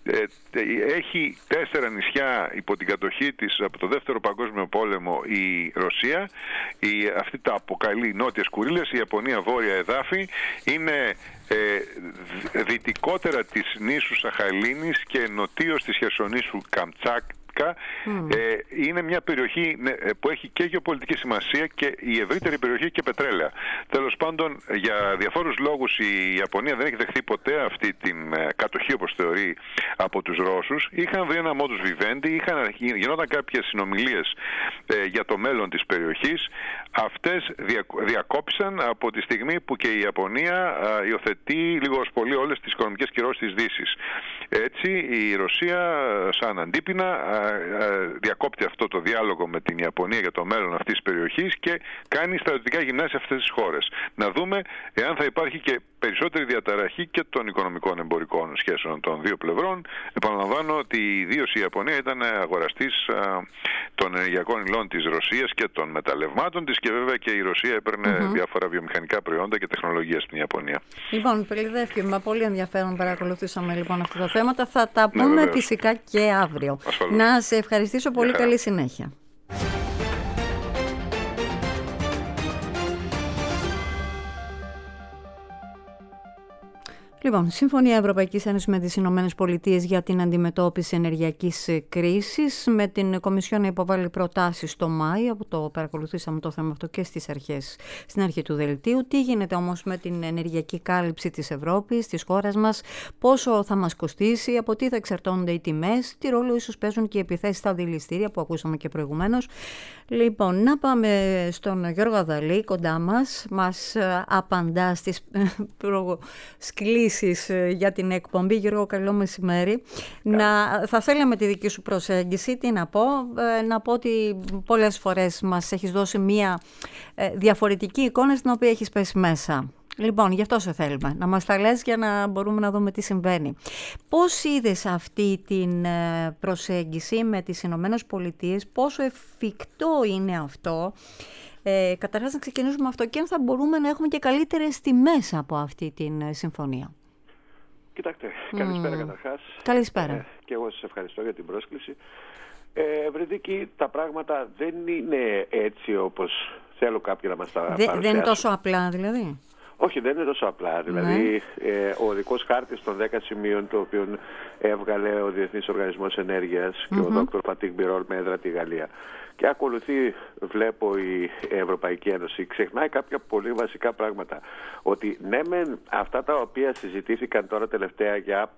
Έχει τέσσερα νησιά υπό την κατοχή της από το δεύτερο παγκόσμιο πόλεμο η Ρωσία. Η, αυτή τα αποκαλεί Νότιες Κουρίλες, η Ιαπωνία βόρεια εδάφη. Είναι ε, δυτικότερα της νήσου Σαχαλίνης και νοτίως της Χερσονήσου Καμτσάκ. Mm. Ε, είναι μια περιοχή ναι, που έχει και γεωπολιτική σημασία και η ευρύτερη περιοχή έχει και πετρέλαια. Τέλος πάντων, για διαφόρους λόγους η Ιαπωνία δεν έχει δεχθεί ποτέ αυτή την ε, κατοχή, όπως θεωρεί, από τους Ρώσους. Είχαν βρει ένα modus vivendi, είχαν, γινόταν κάποιες συνομιλίες ε, για το μέλλον της περιοχής. Αυτές δια, διακόπησαν από τη στιγμή που και η Ιαπωνία ε, υιοθετεί λίγο ως πολύ όλες τις οικονομικές κυρώσεις της Δύσης. Έτσι η Ρωσία σαν αντίπεινα διακόπτει αυτό το διάλογο με την Ιαπωνία για το μέλλον αυτής της περιοχής και κάνει στρατιωτικά γυμνάσια σε αυτές τις χώρες. Να δούμε εάν θα υπάρχει και περισσότερη διαταραχή και των οικονομικών εμπορικών σχέσεων των δύο πλευρών. Επαναλαμβάνω ότι ιδίως η Ιαπωνία ήταν αγοραστής α, των ενεργειακών υλών της Ρωσίας και των μεταλλευμάτων της και βέβαια και η Ρωσία έπαιρνε mm-hmm. διάφορα βιομηχανικά προϊόντα και τεχνολογία στην Ιαπωνία. Λοιπόν, Πελιδεύκη, με πολύ ενδιαφέρον παρακολουθήσαμε λοιπόν αυτά τα θέματα. Θα τα πούμε ναι, φυσικά και αύριο. Ασφαλώς. Να σε ευχαριστήσω πολύ. Καλή συνέχεια. Λοιπόν, Συμφωνία Ευρωπαϊκής Ένωσης με τις Ηνωμένες Πολιτείες για την αντιμετώπιση ενεργειακής κρίσης, με την Κομισιόν να υποβάλει προτάσεις το Μάιο, που το παρακολουθήσαμε το θέμα αυτό και στις αρχές, στην αρχή του δελτίου. Τι γίνεται όμως με την ενεργειακή κάλυψη της Ευρώπης, της χώρας μας, πόσο θα μας κοστίσει, από τι θα εξαρτώνται οι τιμές, τι ρόλο ίσως παίζουν και οι επιθέσεις στα δηληστήρια που ακούσαμε και προηγουμένως. Λοιπόν, να πάμε στον Γιώργο Αδαλή, κοντά μας, μας απαντά στις προσκλήσεις για την εκπομπή. Γιώργο, καλό μεσημέρι. Να, θα θέλαμε τη δική σου προσέγγιση. Τι να πω, να πω ότι πολλές φορές μας έχεις δώσει μια διαφορετική εικόνα στην οποία έχεις πέσει μέσα. Λοιπόν, γι' αυτό σε θέλουμε, να μας τα λες για να μπορούμε να δούμε τι συμβαίνει. Πώς είδες αυτή την προσέγγιση με τις Ηνωμένες Πολιτείες, πόσο εφικτό είναι αυτό? Ε, καταρχάς να ξεκινήσουμε αυτό και αν θα μπορούμε να έχουμε και καλύτερες τιμές από αυτή την συμφωνία. Κοιτάξτε, καλησπέρα mm. καταρχάς. Καλησπέρα. Ε, και εγώ σας ευχαριστώ για την πρόσκληση. Ε, Ευρυδίκη, τα πράγματα δεν είναι έτσι όπως θέλω κάποιοι να μας τα Δε, παρουσιάσουν. Δεν είναι τόσο απλά δηλαδή. Όχι, δεν είναι τόσο απλά. Δηλαδή, ε, ο οδικός χάρτης των δέκα σημείων, το οποίο έβγαλε ο Διεθνής Οργανισμός Ενέργειας mm-hmm. και ο Δόκτωρ Φατίγκ Μπιρόλ με έδρα τη Γαλλία. Και ακολουθεί, βλέπω, η Ευρωπαϊκή Ένωση. Ξεχνάει κάποια πολύ βασικά πράγματα. Ότι ναι, μεν αυτά τα οποία συζητήθηκαν τώρα τελευταία για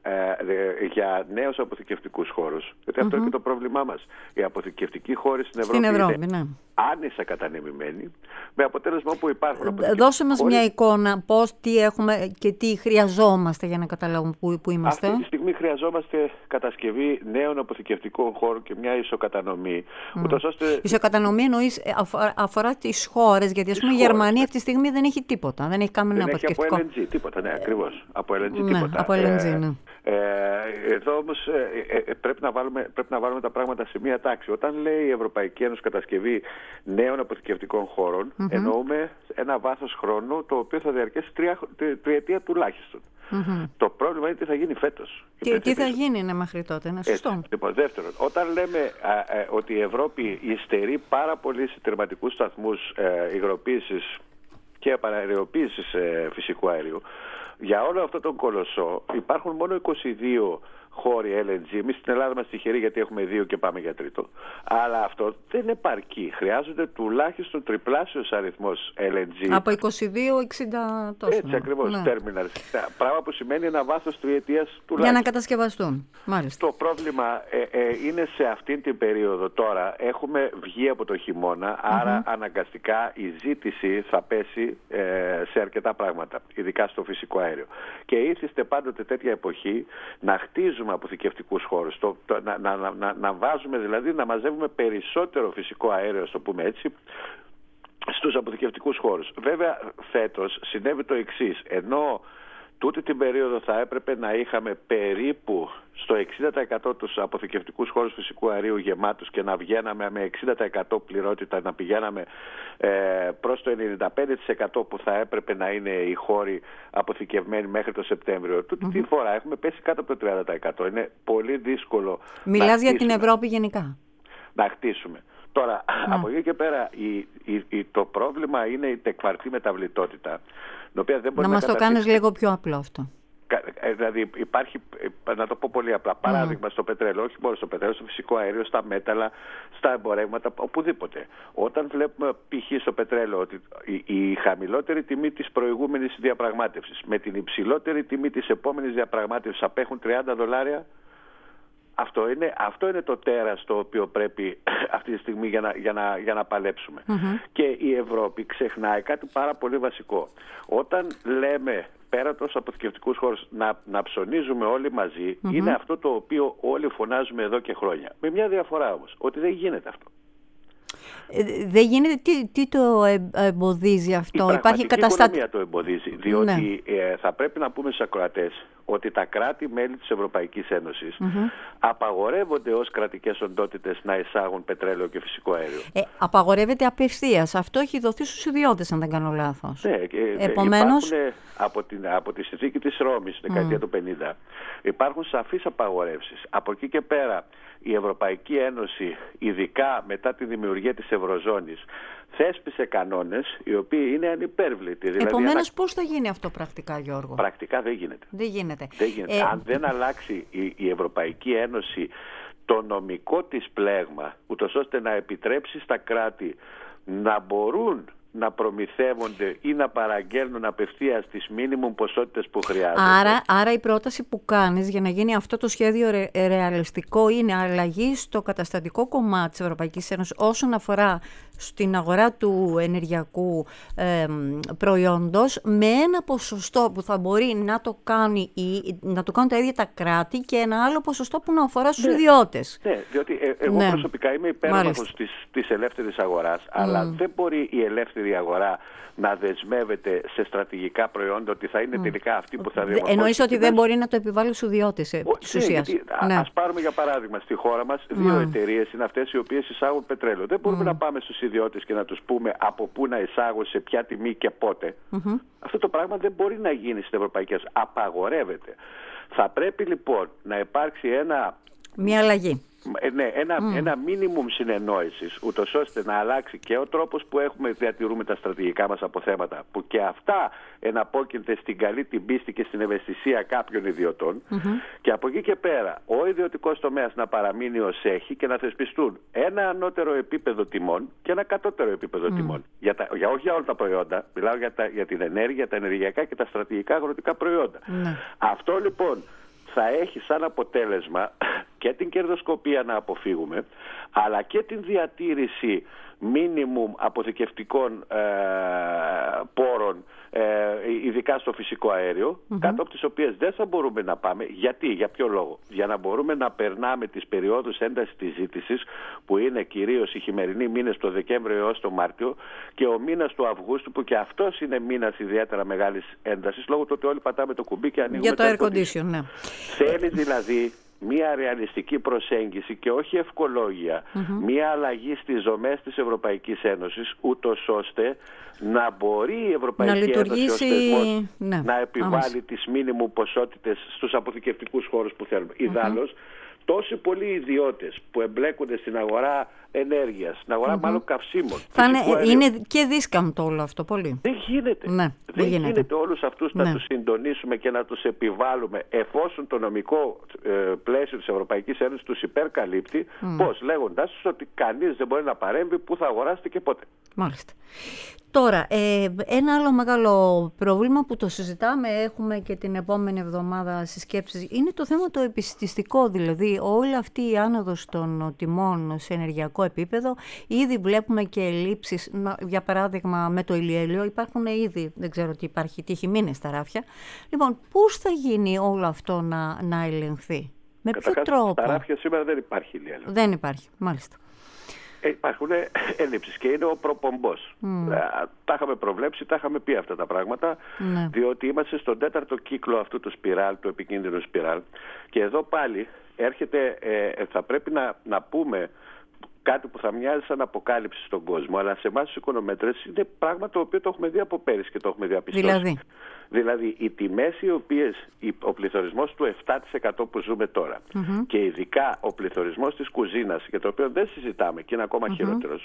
Ε, για νέους αποθηκευτικούς χώρους. Γιατί mm-hmm. αυτό είναι και το πρόβλημά μας. Οι αποθηκευτικοί χώροι στην Ευρώπη, στην Ευρώπη είναι ναι. άνισα κατανεμημένοι, με αποτέλεσμα που υπάρχουν. Δώσε μας χώροι... μια εικόνα πώς, τι έχουμε και τι χρειαζόμαστε για να καταλάβουμε που, που είμαστε. Αυτή τη στιγμή χρειαζόμαστε κατασκευή νέων αποθηκευτικών χώρων και μια ισοκατανομή. Mm. Ούτως ώστε... Ισοκατανομή εννοείς αφορά, αφορά τις χώρες, γιατί ας πούμε η Γερμανία αυτή τη στιγμή δεν έχει τίποτα. Δεν έχει κανένα αποθηκευτικό. Δεν έχει από ελ εν τζι τίποτα, ναι, ακριβώς. Από ελ εν τζι ναι, τίποτα. Από ελ εν τζι, ναι. Ε, εδώ όμως ε, ε, πρέπει, να βάλουμε, πρέπει να βάλουμε τα πράγματα σε μία τάξη. Όταν λέει η Ευρωπαϊκή Ένωση κατασκευή νέων αποθηκευτικών χώρων, mm-hmm. εννοούμε ένα βάθος χρόνου το οποίο θα διαρκέσει τρία, τρι, τριετία τουλάχιστον. Mm-hmm. Το πρόβλημα είναι τι θα γίνει φέτος. Τι, τι θα γίνει ναι, μέχρι τότε, είναι σωστό. Έτσι, λοιπόν, δεύτερον, όταν λέμε α, α, ότι η Ευρώπη υστερεί πάρα πολύ σε τερματικούς σταθμούς ε, υγροποίησης και επαναεραιοποίησης ε, φυσικού αερίου, για όλο αυτό τον κολοσσό υπάρχουν μόνο είκοσι δύο χώροι ελ εν τζι. Εμείς στην Ελλάδα είμαστε τυχεροί γιατί έχουμε δύο και πάμε για τρίτο. Αλλά αυτό δεν επαρκεί. Χρειάζονται τουλάχιστον τριπλάσιος αριθμός ελ εν τζι. Από είκοσι δύο εξήντα τόσο. Έτσι ακριβώς, ναι. terminals. Πράγμα που σημαίνει ένα βάθος τριετίας τουλάχιστον. Για να κατασκευαστούν. Μάλιστα. Το πρόβλημα ε, ε, είναι σε αυτήν την περίοδο τώρα. Έχουμε βγει από το χειμώνα, άρα mm-hmm. αναγκαστικά η ζήτηση θα πέσει ε, σε αρκετά πράγματα, ειδικά στο φυσικό αέριο. Και ήθιστε πάντοτε τέτοια εποχή να χτίζουμε αποθηκευτικούς χώρους, το, το, να, να, να, να βάζουμε δηλαδή, να μαζεύουμε περισσότερο φυσικό αέριο, στο πούμε έτσι, στους αποθηκευτικούς χώρους. Βέβαια φέτος συνέβη το εξής, ενώ τούτη την περίοδο θα έπρεπε να είχαμε περίπου στο εξήντα τοις εκατό τους αποθηκευτικούς χώρους φυσικού αερίου γεμάτους και να βγαίναμε με εξήντα τοις εκατό πληρότητα, να πηγαίναμε ε, προς το ενενήντα πέντε τοις εκατό που θα έπρεπε να είναι οι χώροι αποθηκευμένοι μέχρι το Σεπτέμβριο. Τούτη mm-hmm. τη φορά έχουμε πέσει κάτω από το τριάντα τοις εκατό. Είναι πολύ δύσκολο. Μιλάς για την Ευρώπη γενικά. Να χτίσουμε. Τώρα, ναι. από εκεί και πέρα, η, η, η, το πρόβλημα είναι η τεκμαρτή μεταβλητότητα. Οποία δεν μπορεί να, να μας το κάνεις λίγο πιο απλό αυτό. Δηλαδή υπάρχει, να το πω πολύ απλά, παράδειγμα mm. στο πετρέλαιο, όχι μόνο στο πετρέλαιο, στο φυσικό αέριο, στα μέταλλα, στα εμπορεύματα, οπουδήποτε. Όταν βλέπουμε π.χ. στο πετρέλαιο ότι η, η χαμηλότερη τιμή της προηγούμενης διαπραγμάτευσης με την υψηλότερη τιμή της επόμενης διαπραγμάτευσης απέχουν τριάντα δολάρια, Αυτό είναι, αυτό είναι το τέρας το οποίο πρέπει αυτή τη στιγμή για να, για να, για να παλέψουμε. Mm-hmm. Και η Ευρώπη ξεχνάει κάτι πάρα πολύ βασικό. Όταν λέμε πέρα τους αποθηκευτικούς χώρους να, να ψωνίζουμε όλοι μαζί, mm-hmm. είναι αυτό το οποίο όλοι φωνάζουμε εδώ και χρόνια. Με μια διαφορά όμως, ότι δεν γίνεται αυτό. Ε, δεν γίνεται, τι, τι το εμποδίζει αυτό? Η Υπάρχει καταστάτη... οικονομία το εμποδίζει, διότι ναι. ε, θα πρέπει να πούμε στους ακροατές ότι τα κράτη-μέλη της Ευρωπαϊκής Ένωσης mm-hmm. απαγορεύονται ως κρατικές οντότητες να εισάγουν πετρέλαιο και φυσικό αέριο. Ε, απαγορεύεται απευθείας. Αυτό έχει δοθεί στους ιδιώτες, αν δεν κάνω λάθος. Ναι, επομένως... υπάρχουν από, την, από τη συνθήκη της Ρώμης, δεκαετία mm. του πενήντα, υπάρχουν σαφείς απαγορεύσεις. Από εκεί και πέρα η Ευρωπαϊκή Ένωση, ειδικά μετά τη δημιουργία της Ευρωζώνης, θέσπισε κανόνες οι οποίοι είναι ανυπέρβλητοι. Δηλαδή, επομένως, ανα... πώς θα γίνει αυτό πρακτικά, Γιώργο? Πρακτικά δεν γίνεται. Δεν γίνεται. Δεν γίνεται. Ε... Αν δεν αλλάξει η, η Ευρωπαϊκή Ένωση το νομικό της πλέγμα, ούτως ώστε να επιτρέψει στα κράτη να μπορούν να προμηθεύονται ή να παραγγέλνουν απευθείας τις μίνιμουμ ποσότητες που χρειάζονται. Άρα, άρα η πρόταση που κάνεις για να γίνει αυτό το σχέδιο ρε, ρεαλιστικό είναι αλλαγή στο καταστατικό κομμάτι της Ευρωπαϊκής Ένωσης όσον αφορά στην αγορά του ενεργειακού ε, προϊόντος, με ένα ποσοστό που θα μπορεί να το, κάνει, ή, να το κάνουν τα ίδια τα κράτη και ένα άλλο ποσοστό που να αφορά στους ναι. ιδιώτες. Ναι, διότι ε, εγώ ναι. προσωπικά είμαι υπέρμαχος της, της ελεύθερης αγοράς, mm. αλλά δεν μπορεί η ελεύθερη αγορά να δεσμεύεται σε στρατηγικά προϊόντα ότι θα είναι mm. τελικά αυτή που θα διαμορφώσει. Εννοείς ότι δεν μπορεί να το επιβάλλει στους ιδιώτες ε, της ναι, ουσίας. Γιατί, ναι. Ας πάρουμε για παράδειγμα στη χώρα μας δύο mm. εταιρείες είναι αυτές οι οποίες εισάγουν πετρέλαιο. Δεν μπορούμε mm. να πάμε στους ιδιώτες και να τους πούμε από πού να εισάγουν, σε ποια τιμή και πότε. Mm-hmm. Αυτό το πράγμα δεν μπορεί να γίνει στην Ευρωπαϊκή Ένωση. Απαγορεύεται. Θα πρέπει λοιπόν να υπάρξει ένα... Μια αλλαγή. Ναι, ένα, mm. ένα μίνιμουμ συνεννόησης, ούτως ώστε να αλλάξει και ο τρόπος που έχουμε διατηρούμε τα στρατηγικά μας αποθέματα, που και αυτά εναπόκεινται στην καλή την πίστη και στην ευαισθησία κάποιων ιδιωτών, mm-hmm. και από εκεί και πέρα ο ιδιωτικός τομέας να παραμείνει ως έχει και να θεσπιστούν ένα ανώτερο επίπεδο τιμών και ένα κατώτερο επίπεδο mm. τιμών. Για τα, για, όχι για όλα τα προϊόντα, μιλάω για, τα, για την ενέργεια, τα ενεργειακά και τα στρατηγικά αγροτικά προϊόντα. Mm. Αυτό λοιπόν θα έχει σαν αποτέλεσμα και την κερδοσκοπία να αποφύγουμε, αλλά και την διατήρηση μίνιμουμ αποθηκευτικών ε, πόρων, ε, ειδικά στο φυσικό αέριο, mm-hmm. κάτω από τις οποίες δεν θα μπορούμε να πάμε. Γιατί, για ποιο λόγο? Για να μπορούμε να περνάμε τις περιόδους έντασης της ζήτησης, που είναι κυρίως οι χειμερινοί μήνες το Δεκέμβριο έως το Μάρτιο, και ο μήνας του Αυγούστου, που και αυτός είναι μήνας ιδιαίτερα μεγάλης έντασης, λόγω του ότι όλοι πατάμε το κουμπί και ανοίγουμε για το air condition. Ναι. Θέλει δηλαδή μία ρεαλιστική προσέγγιση και όχι ευκολόγια, mm-hmm. μία αλλαγή στις δομές της Ευρωπαϊκής Ένωσης, ούτως ώστε να μπορεί η Ευρωπαϊκή να λειτουργήσει... Ένωση ως θεσμός ναι, να επιβάλλει άμεσα. τις μίνιμου ποσότητες στους αποθηκευτικούς χώρους που θέλουμε. Mm-hmm. Ιδάλλως, τόσοι πολλοί ιδιώτες που εμπλέκονται στην αγορά ενέργειας, στην αγορά mm-hmm. μάλλον καυσίμων. Θα είναι, είναι και δίσκαμπτο όλο αυτό πολύ. Δεν γίνεται. Ναι, δεν, δεν γίνεται. γίνεται όλους αυτούς ναι. να τους συντονίσουμε και να τους επιβάλλουμε, εφόσον το νομικό ε, πλαίσιο της Ευρωπαϊκής Ένωσης τους υπερκαλύπτει, mm. πώς, λέγοντάς τους ότι κανείς δεν μπορεί να παρέμβει πού θα αγοράσετε και πότε. Μάλιστα. Τώρα, ε, ένα άλλο μεγάλο πρόβλημα που το συζητάμε, έχουμε και την επόμενη εβδομάδα στις σκέψεις, είναι το θέμα το επιστηστικό, δηλαδή όλη αυτή η άνοδος των τιμών σε ενεργειακό επίπεδο. Ήδη βλέπουμε και ελλείψεις, για παράδειγμα με το ηλιέλαιο, υπάρχουν ήδη, δεν ξέρω τι υπάρχει, τι έχει μείνει στα ράφια. Λοιπόν, πώς θα γίνει όλο αυτό να, να ελεγχθεί, με ποιο τρόπο? Στα ράφια σήμερα δεν υπάρχει ηλιέλαιο. Δεν υπάρχει, μάλιστα. Ε, υπάρχουν έλλειψεις και είναι ο προπομπός. Mm. Ε, τα είχαμε προβλέψει, τα είχαμε πει αυτά τα πράγματα, mm. διότι είμαστε στον τέταρτο κύκλο αυτού του σπιράλ, του επικίνδυνου σπιράλ, και εδώ πάλι έρχεται, ε, θα πρέπει να, να πούμε κάτι που θα μοιάζει σαν αποκάλυψη στον κόσμο, αλλά σε εμάς τους οικονομέτρες είναι πράγμα το οποίο το έχουμε δει από πέρυσι και το έχουμε διαπιστώσει. Δηλαδή, δηλαδή οι τιμές οι οποίες, ο πληθωρισμός του επτά τοις εκατό που ζούμε τώρα, mm-hmm. και ειδικά ο πληθωρισμός της κουζίνας, για το οποίο δεν συζητάμε και είναι ακόμα mm-hmm. χειρότερος,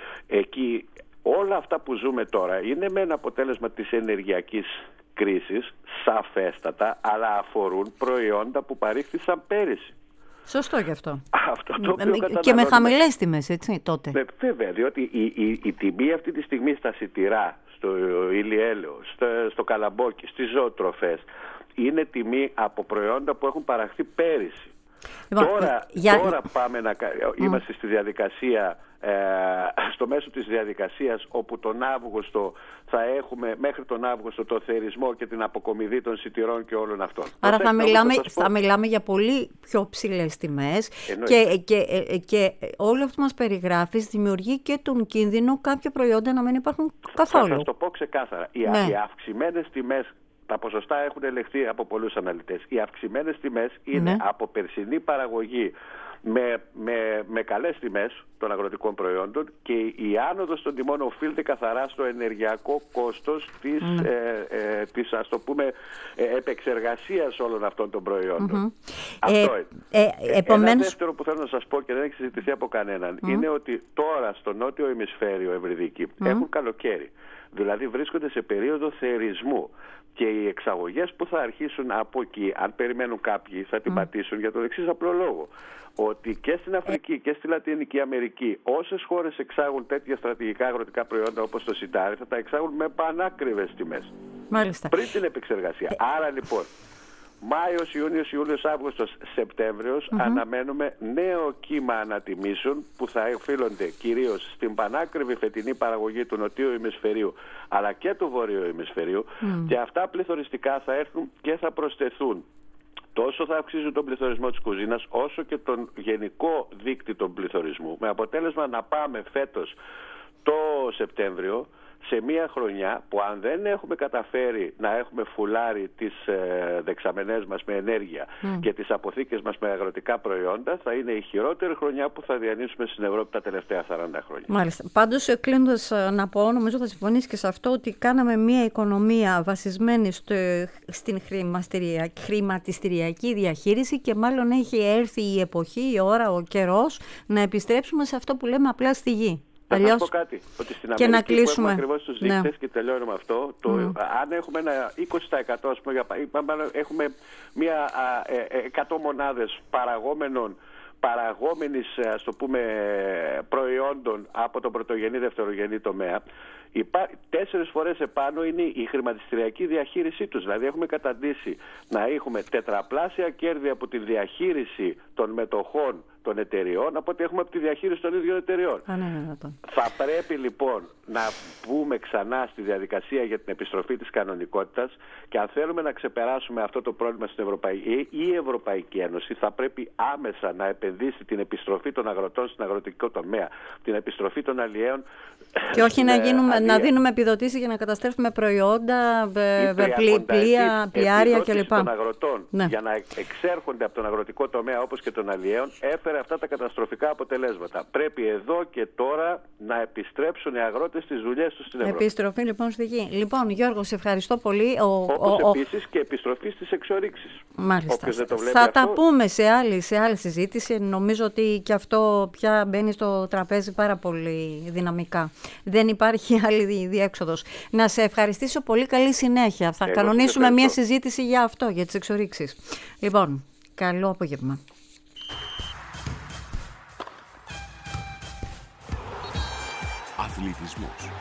εκεί όλα αυτά που ζούμε τώρα είναι με ένα αποτέλεσμα της ενεργειακής κρίσης, σαφέστατα, αλλά αφορούν προϊόντα που παρήχθησαν πέρυσι. Σωστό και αυτό. Αυτό το οποίο και με χαμηλές τιμές, έτσι, τότε. Ναι, βέβαια, διότι η, η, η τιμή αυτή τη στιγμή στα σιτηρά, στο ηλιέλαιο, στο, στο καλαμπόκι, στις ζωοτροφές, είναι τιμή από προϊόντα που έχουν παραχθεί πέρυσι. Λοιπόν, τώρα, για... τώρα πάμε να... Mm. Είμαστε στη διαδικασία, ε, στο μέσο της διαδικασίας, όπου τον Αύγουστο θα έχουμε, μέχρι τον Αύγουστο, το θερισμό και την αποκομιδή των σιτηρών και όλων αυτών. Άρα θα μιλάμε, θα μιλάμε για πολύ πιο ψηλές τιμές και, και, και, και όλο αυτό μας περιγράφεις δημιουργεί και τον κίνδυνο κάποια προϊόντα να μην υπάρχουν καθόλου. Θα σας το πω ξεκάθαρα. Οι, ναι. οι αυξημένες τιμές, τα ποσοστά έχουν ελεγχθεί από πολλούς αναλυτές. Οι αυξημένες τιμές είναι ναι. από περσινή παραγωγή με, με, με καλές τιμές των αγροτικών προϊόντων, και η άνοδος των τιμών οφείλεται καθαρά στο ενεργειακό κόστος της, ναι. ε, ε, της ας το πούμε, ε, επεξεργασίας όλων αυτών των προϊόντων. Mm-hmm. Αυτό ε, είναι. Ε, επομένως... Ένα δεύτερο που θέλω να σας πω και δεν έχει συζητηθεί από κανέναν mm-hmm. είναι ότι τώρα στο νότιο ημισφαίριο, Ευρυδική, mm-hmm. έχουν καλοκαίρι. Δηλαδή βρίσκονται σε περίοδο θερισμού, και οι εξαγωγές που θα αρχίσουν από εκεί, αν περιμένουν κάποιοι, θα την mm. πατήσουν για τον εξής απλό λόγο. Ότι και στην Αφρική και στη Λατινική Αμερική, όσες χώρες εξάγουν τέτοια στρατηγικά αγροτικά προϊόντα όπως το σιτάρι, θα τα εξάγουν με πανάκριβες τιμές. Μάλιστα. Πριν την επεξεργασία. Άρα λοιπόν, Μάιος, Ιούνιος, Ιούλιος, Αύγουστος, Σεπτέμβριος mm-hmm. αναμένουμε νέο κύμα ανατιμήσεων που θα οφείλονται κυρίως στην πανάκριβη φετινή παραγωγή του νοτίου ημισφαιρίου αλλά και του βορείου ημισφαιρίου, mm. και αυτά πληθωριστικά θα έρθουν και θα προσθεθούν. Τόσο θα αυξήσουν τον πληθωρισμό της κουζίνας όσο και τον γενικό δείκτη των πληθωρισμού, με αποτέλεσμα να πάμε φέτος το Σεπτέμβριο σε μια χρονιά που αν δεν έχουμε καταφέρει να έχουμε φουλάρει τις ε, δεξαμενές μας με ενέργεια mm. και τις αποθήκες μας με αγροτικά προϊόντα, θα είναι η χειρότερη χρονιά που θα διανύσουμε στην Ευρώπη τα τελευταία σαράντα χρόνια. Μάλιστα. Πάντως, κλείνοντας να πω, νομίζω θα συμφωνήσει και σε αυτό, ότι κάναμε μια οικονομία βασισμένη στο, στην χρηματιστηριακή διαχείριση και μάλλον έχει έρθει η εποχή, η ώρα, ο καιρός να επιστρέψουμε σε αυτό που λέμε απλά στη γη. Θα σας πω κάτι, ότι στην και Αμερική να που έχουμε ακριβώς τους δείκτες, ναι. και τελειώνω με αυτό, το, mm. αν έχουμε ένα είκοσι τοις εκατό, ας πούμε, έχουμε μια α, ε, εκατό μονάδες παραγόμενων, παραγόμενης, ας το πούμε, προϊόντων από τον πρωτογενή, δευτερογενή τομέα, υπά... τέσσερις φορές επάνω είναι η χρηματιστηριακή διαχείρισή τους. Δηλαδή έχουμε καταντήσει να έχουμε τετραπλάσια κέρδη από τη διαχείριση των μετοχών των εταιριών από ό,τι έχουμε από τη διαχείριση των ίδιων εταιριών. Α, ναι, ναι, ναι. Θα πρέπει λοιπόν να μπούμε ξανά στη διαδικασία για την επιστροφή της κανονικότητας, και αν θέλουμε να ξεπεράσουμε αυτό το πρόβλημα στην Ευρωπαϊκή, η Ευρωπαϊκή Ένωση θα πρέπει άμεσα να επενδύσει την επιστροφή των αγροτών στην αγροτικό τομέα, την επιστροφή των αλλιέων. Και όχι να, γίνουμε, να δίνουμε επιδοτήσεις για να καταστρέφουμε προϊόντα, πλοία, πλοία, πλοιάρια κλπ. Των αγροτών, ναι. για να εξέρχονται από τον αγροτικό τομέα όπως και των αλλιέων, έφερε αυτά τα καταστροφικά αποτελέσματα. Πρέπει εδώ και τώρα να επιστρέψουν οι αγρότες στις δουλειές τους στην Ευρώπη. Επιστροφή λοιπόν στη γη. Λοιπόν, Γιώργο, σε ευχαριστώ πολύ. Ο, όπως ο, επίσης και επιστροφή στις εξορίξεις. Μάλιστα. Δεν το βλέπει θα αυτό, τα πούμε σε άλλη, σε άλλη συζήτηση. Νομίζω ότι και αυτό πια μπαίνει στο τραπέζι πάρα πολύ δυναμικά. Δεν υπάρχει άλλη διέξοδος. Να σε ευχαριστήσω πολύ. Καλή συνέχεια. Θα Εγώ κανονίσουμε μια συζήτηση για αυτό, για τις εξορίξεις. Λοιπόν, καλό απόγευμα. Αθλητισμός.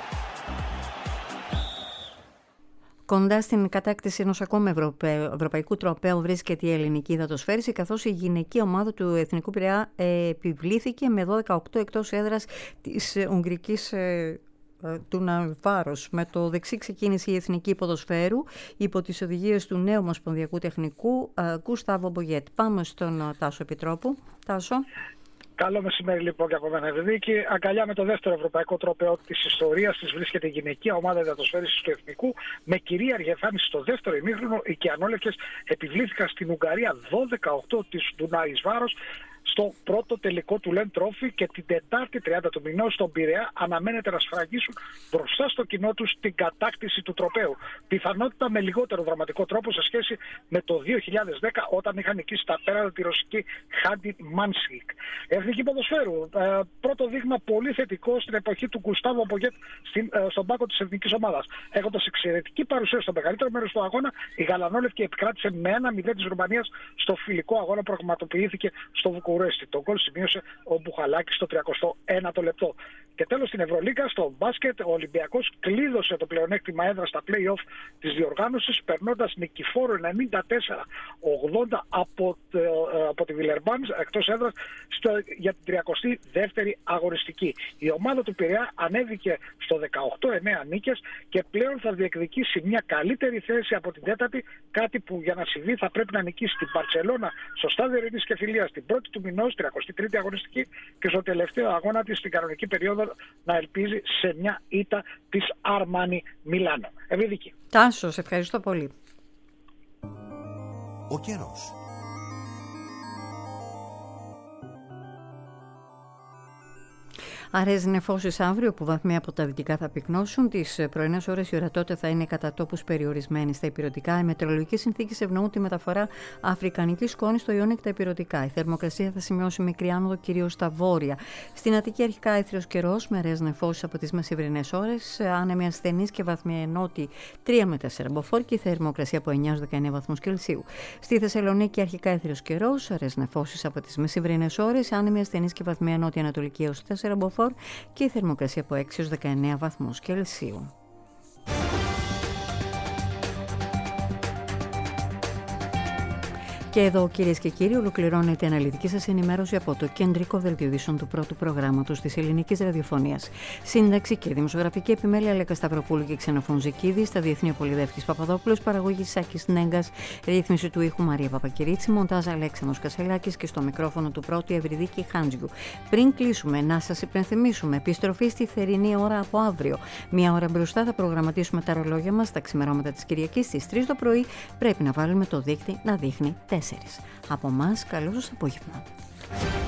Κοντά στην κατάκτηση ενός ακόμη ευρωπαίου, ευρωπαϊκού τροπαίου βρίσκεται η ελληνική υδατοσφαίριση, καθώς η γυναική ομάδα του Εθνικού Πειραιά επιβλήθηκε με δώδεκα οκτώ εκτός έδρας της Ουγγρικής του Ναβάρος. Με το δεξί ξεκίνησε η Εθνική Ποδοσφαίρου υπό τις οδηγίες του νέου Ομοσπονδιακού Τεχνικού Γκούσταβο Μπογκέτ. Πάμε στον Τάσο Επιτρόπου. Τάσο. Καλό μεσημέρι λοιπόν και από μένα, Ευδίκη. Αγκαλιά με το δεύτερο ευρωπαϊκό τρόπαιο της ιστορίας της βρίσκεται η γυναικεία ομάδα υδατοσφαίρισης του Εθνικού. Με κυρίαρχη εμφάνιση στο δεύτερο ημίχρονο, οι κιανόλευκες επιβλήθηκαν στην Ουγγαρία δώδεκα οκτώ της Ντουνάης Βάρος στο πρώτο τελικό του Λεν Τρόφι, και την Τετάρτη τριάντα του μηνός στον Πειραιά αναμένεται να σφραγίσουν μπροστά στο κοινό τους την κατάκτηση του τροπαίου. Πιθανότητα με λιγότερο δραματικό τρόπο σε σχέση με το δύο χιλιάδες δέκα, όταν είχαν νικήσει τα πέρατα τη ρωσική Χάντι Μάνσιλκ. Εθνική Ποδοσφαίρου. Ε, πρώτο δείγμα πολύ θετικό στην εποχή του Γκουστάβο Μπογκέτ ε, στον πάγκο της εθνικής ομάδας. Έχοντας εξαιρετική παρουσία στο μεγαλύτερο μέρος του αγώνα, η Γαλανόλευκη επικράτησε με ένα μηδέν της Ρουμανίας στο φιλικό αγώνα που πραγματοποιήθηκε στο Βουκουρέστι. Το γκολ σημείωσε ο Μπουχαλάκης στο τριάντα ένα λεπτό. Και τέλος στην Ευρωλίγκα, στο μπάσκετ, ο Ολυμπιακός κλείδωσε το πλεονέκτημα έδρα στα play-off της διοργάνωσης, περνώντας νικηφόρο ενενήντα τέσσερα ογδόντα από, από τη Βιλερμπάν εκτός έδρας στο, για την τριακοστή δεύτερη αγωνιστική. Η ομάδα του Πειραιά ανέβηκε στο δεκαοκτώ εννέα νίκες και πλέον θα διεκδικήσει μια καλύτερη θέση από την τέταρτη, κάτι που για να συμβεί θα πρέπει να νικήσει την Μπαρσελόνα στο στάδιο Ειρήνης και Φιλίας την πρώτη του μηνός, τριακοστή τρίτη αγωνιστική, και στο τελευταίο αγώνα της στην κανονική περίοδο να ελπίζει σε μια ήττα της Αρμάνι Μιλάνο. Ευηδική. Τάσο, σε ευχαριστώ πολύ. Ο καιρός. Αραιές νεφώσεις αύριο που βαθμοί από τα δυτικά θα πυκνώσουν. Τις πρωινές ώρες η ορατότητα θα είναι κατά τόπους περιορισμένη στα υπηρετικά. Οι μετεωρολογικές συνθήκες ευνοούν τη μεταφορά αφρικανικής σκόνης στο Ιόνιο και τα υπηρετικά. Η θερμοκρασία θα σημειώσει μικρή άνοδο κυρίως στα βόρεια. Στην Αττική αρχικά έθριος καιρός με αραιές νεφώσεις από τις μεσημβρινές ώρες. Άνεμοι ασθενείς και βαθμοί νότιοι τρία με τέσσερα μποφόρ και η θερμοκρασία από εννέα με δεκαεννέα βαθμούς Κελσίου. Στη Θεσσαλονίκη αρχικά έθριος καιρός, αραιές νεφώσεις από τις μεσημβρινές ώρες. Άνεμοι ασθενείς και βαθμοί νότια-ανατολική έως τέσσερα μποφόρ και η θερμοκρασία από έξι έως δεκαεννέα βαθμούς Κελσίου. Και εδώ, κυρίες και κύριοι, ολοκληρώνεται η αναλυτική σας ενημέρωση από το κεντρικό δελτίο ειδήσεων του πρώτου προγράμματος της ελληνικής ραδιοφωνίας. Σύνταξη και δημοσιογραφική επιμέλεια Λέκα Σταυροπούλου και Ξενοφών Ζικίδη. Στα διεθνή Πολυδεύκης Παπαδόπουλος. Παραγωγή Σάκης Νέγκας. Ρύθμιση του ήχου Μαρία Παπακυρίτσι. Μοντάζ Αλέξανδρος Κασελάκης. Και στο μικρόφωνο του πρώτου Ευρυδίκη Χάντζιου. Πριν κλείσουμε, να σας υπενθυμίσουμε επιστροφή στη θερινή ώρα από αύριο. Μία ώρα μπροστά θα προγραμματίσουμε τα ρολόγια μας. Τα ξημερώματα της Κυριακής στις τρεις το πρωί πρέπει να βάλουμε το δείκτη να δείχνει τέσσερις. Από εμάς, καλό σας απόγευμα.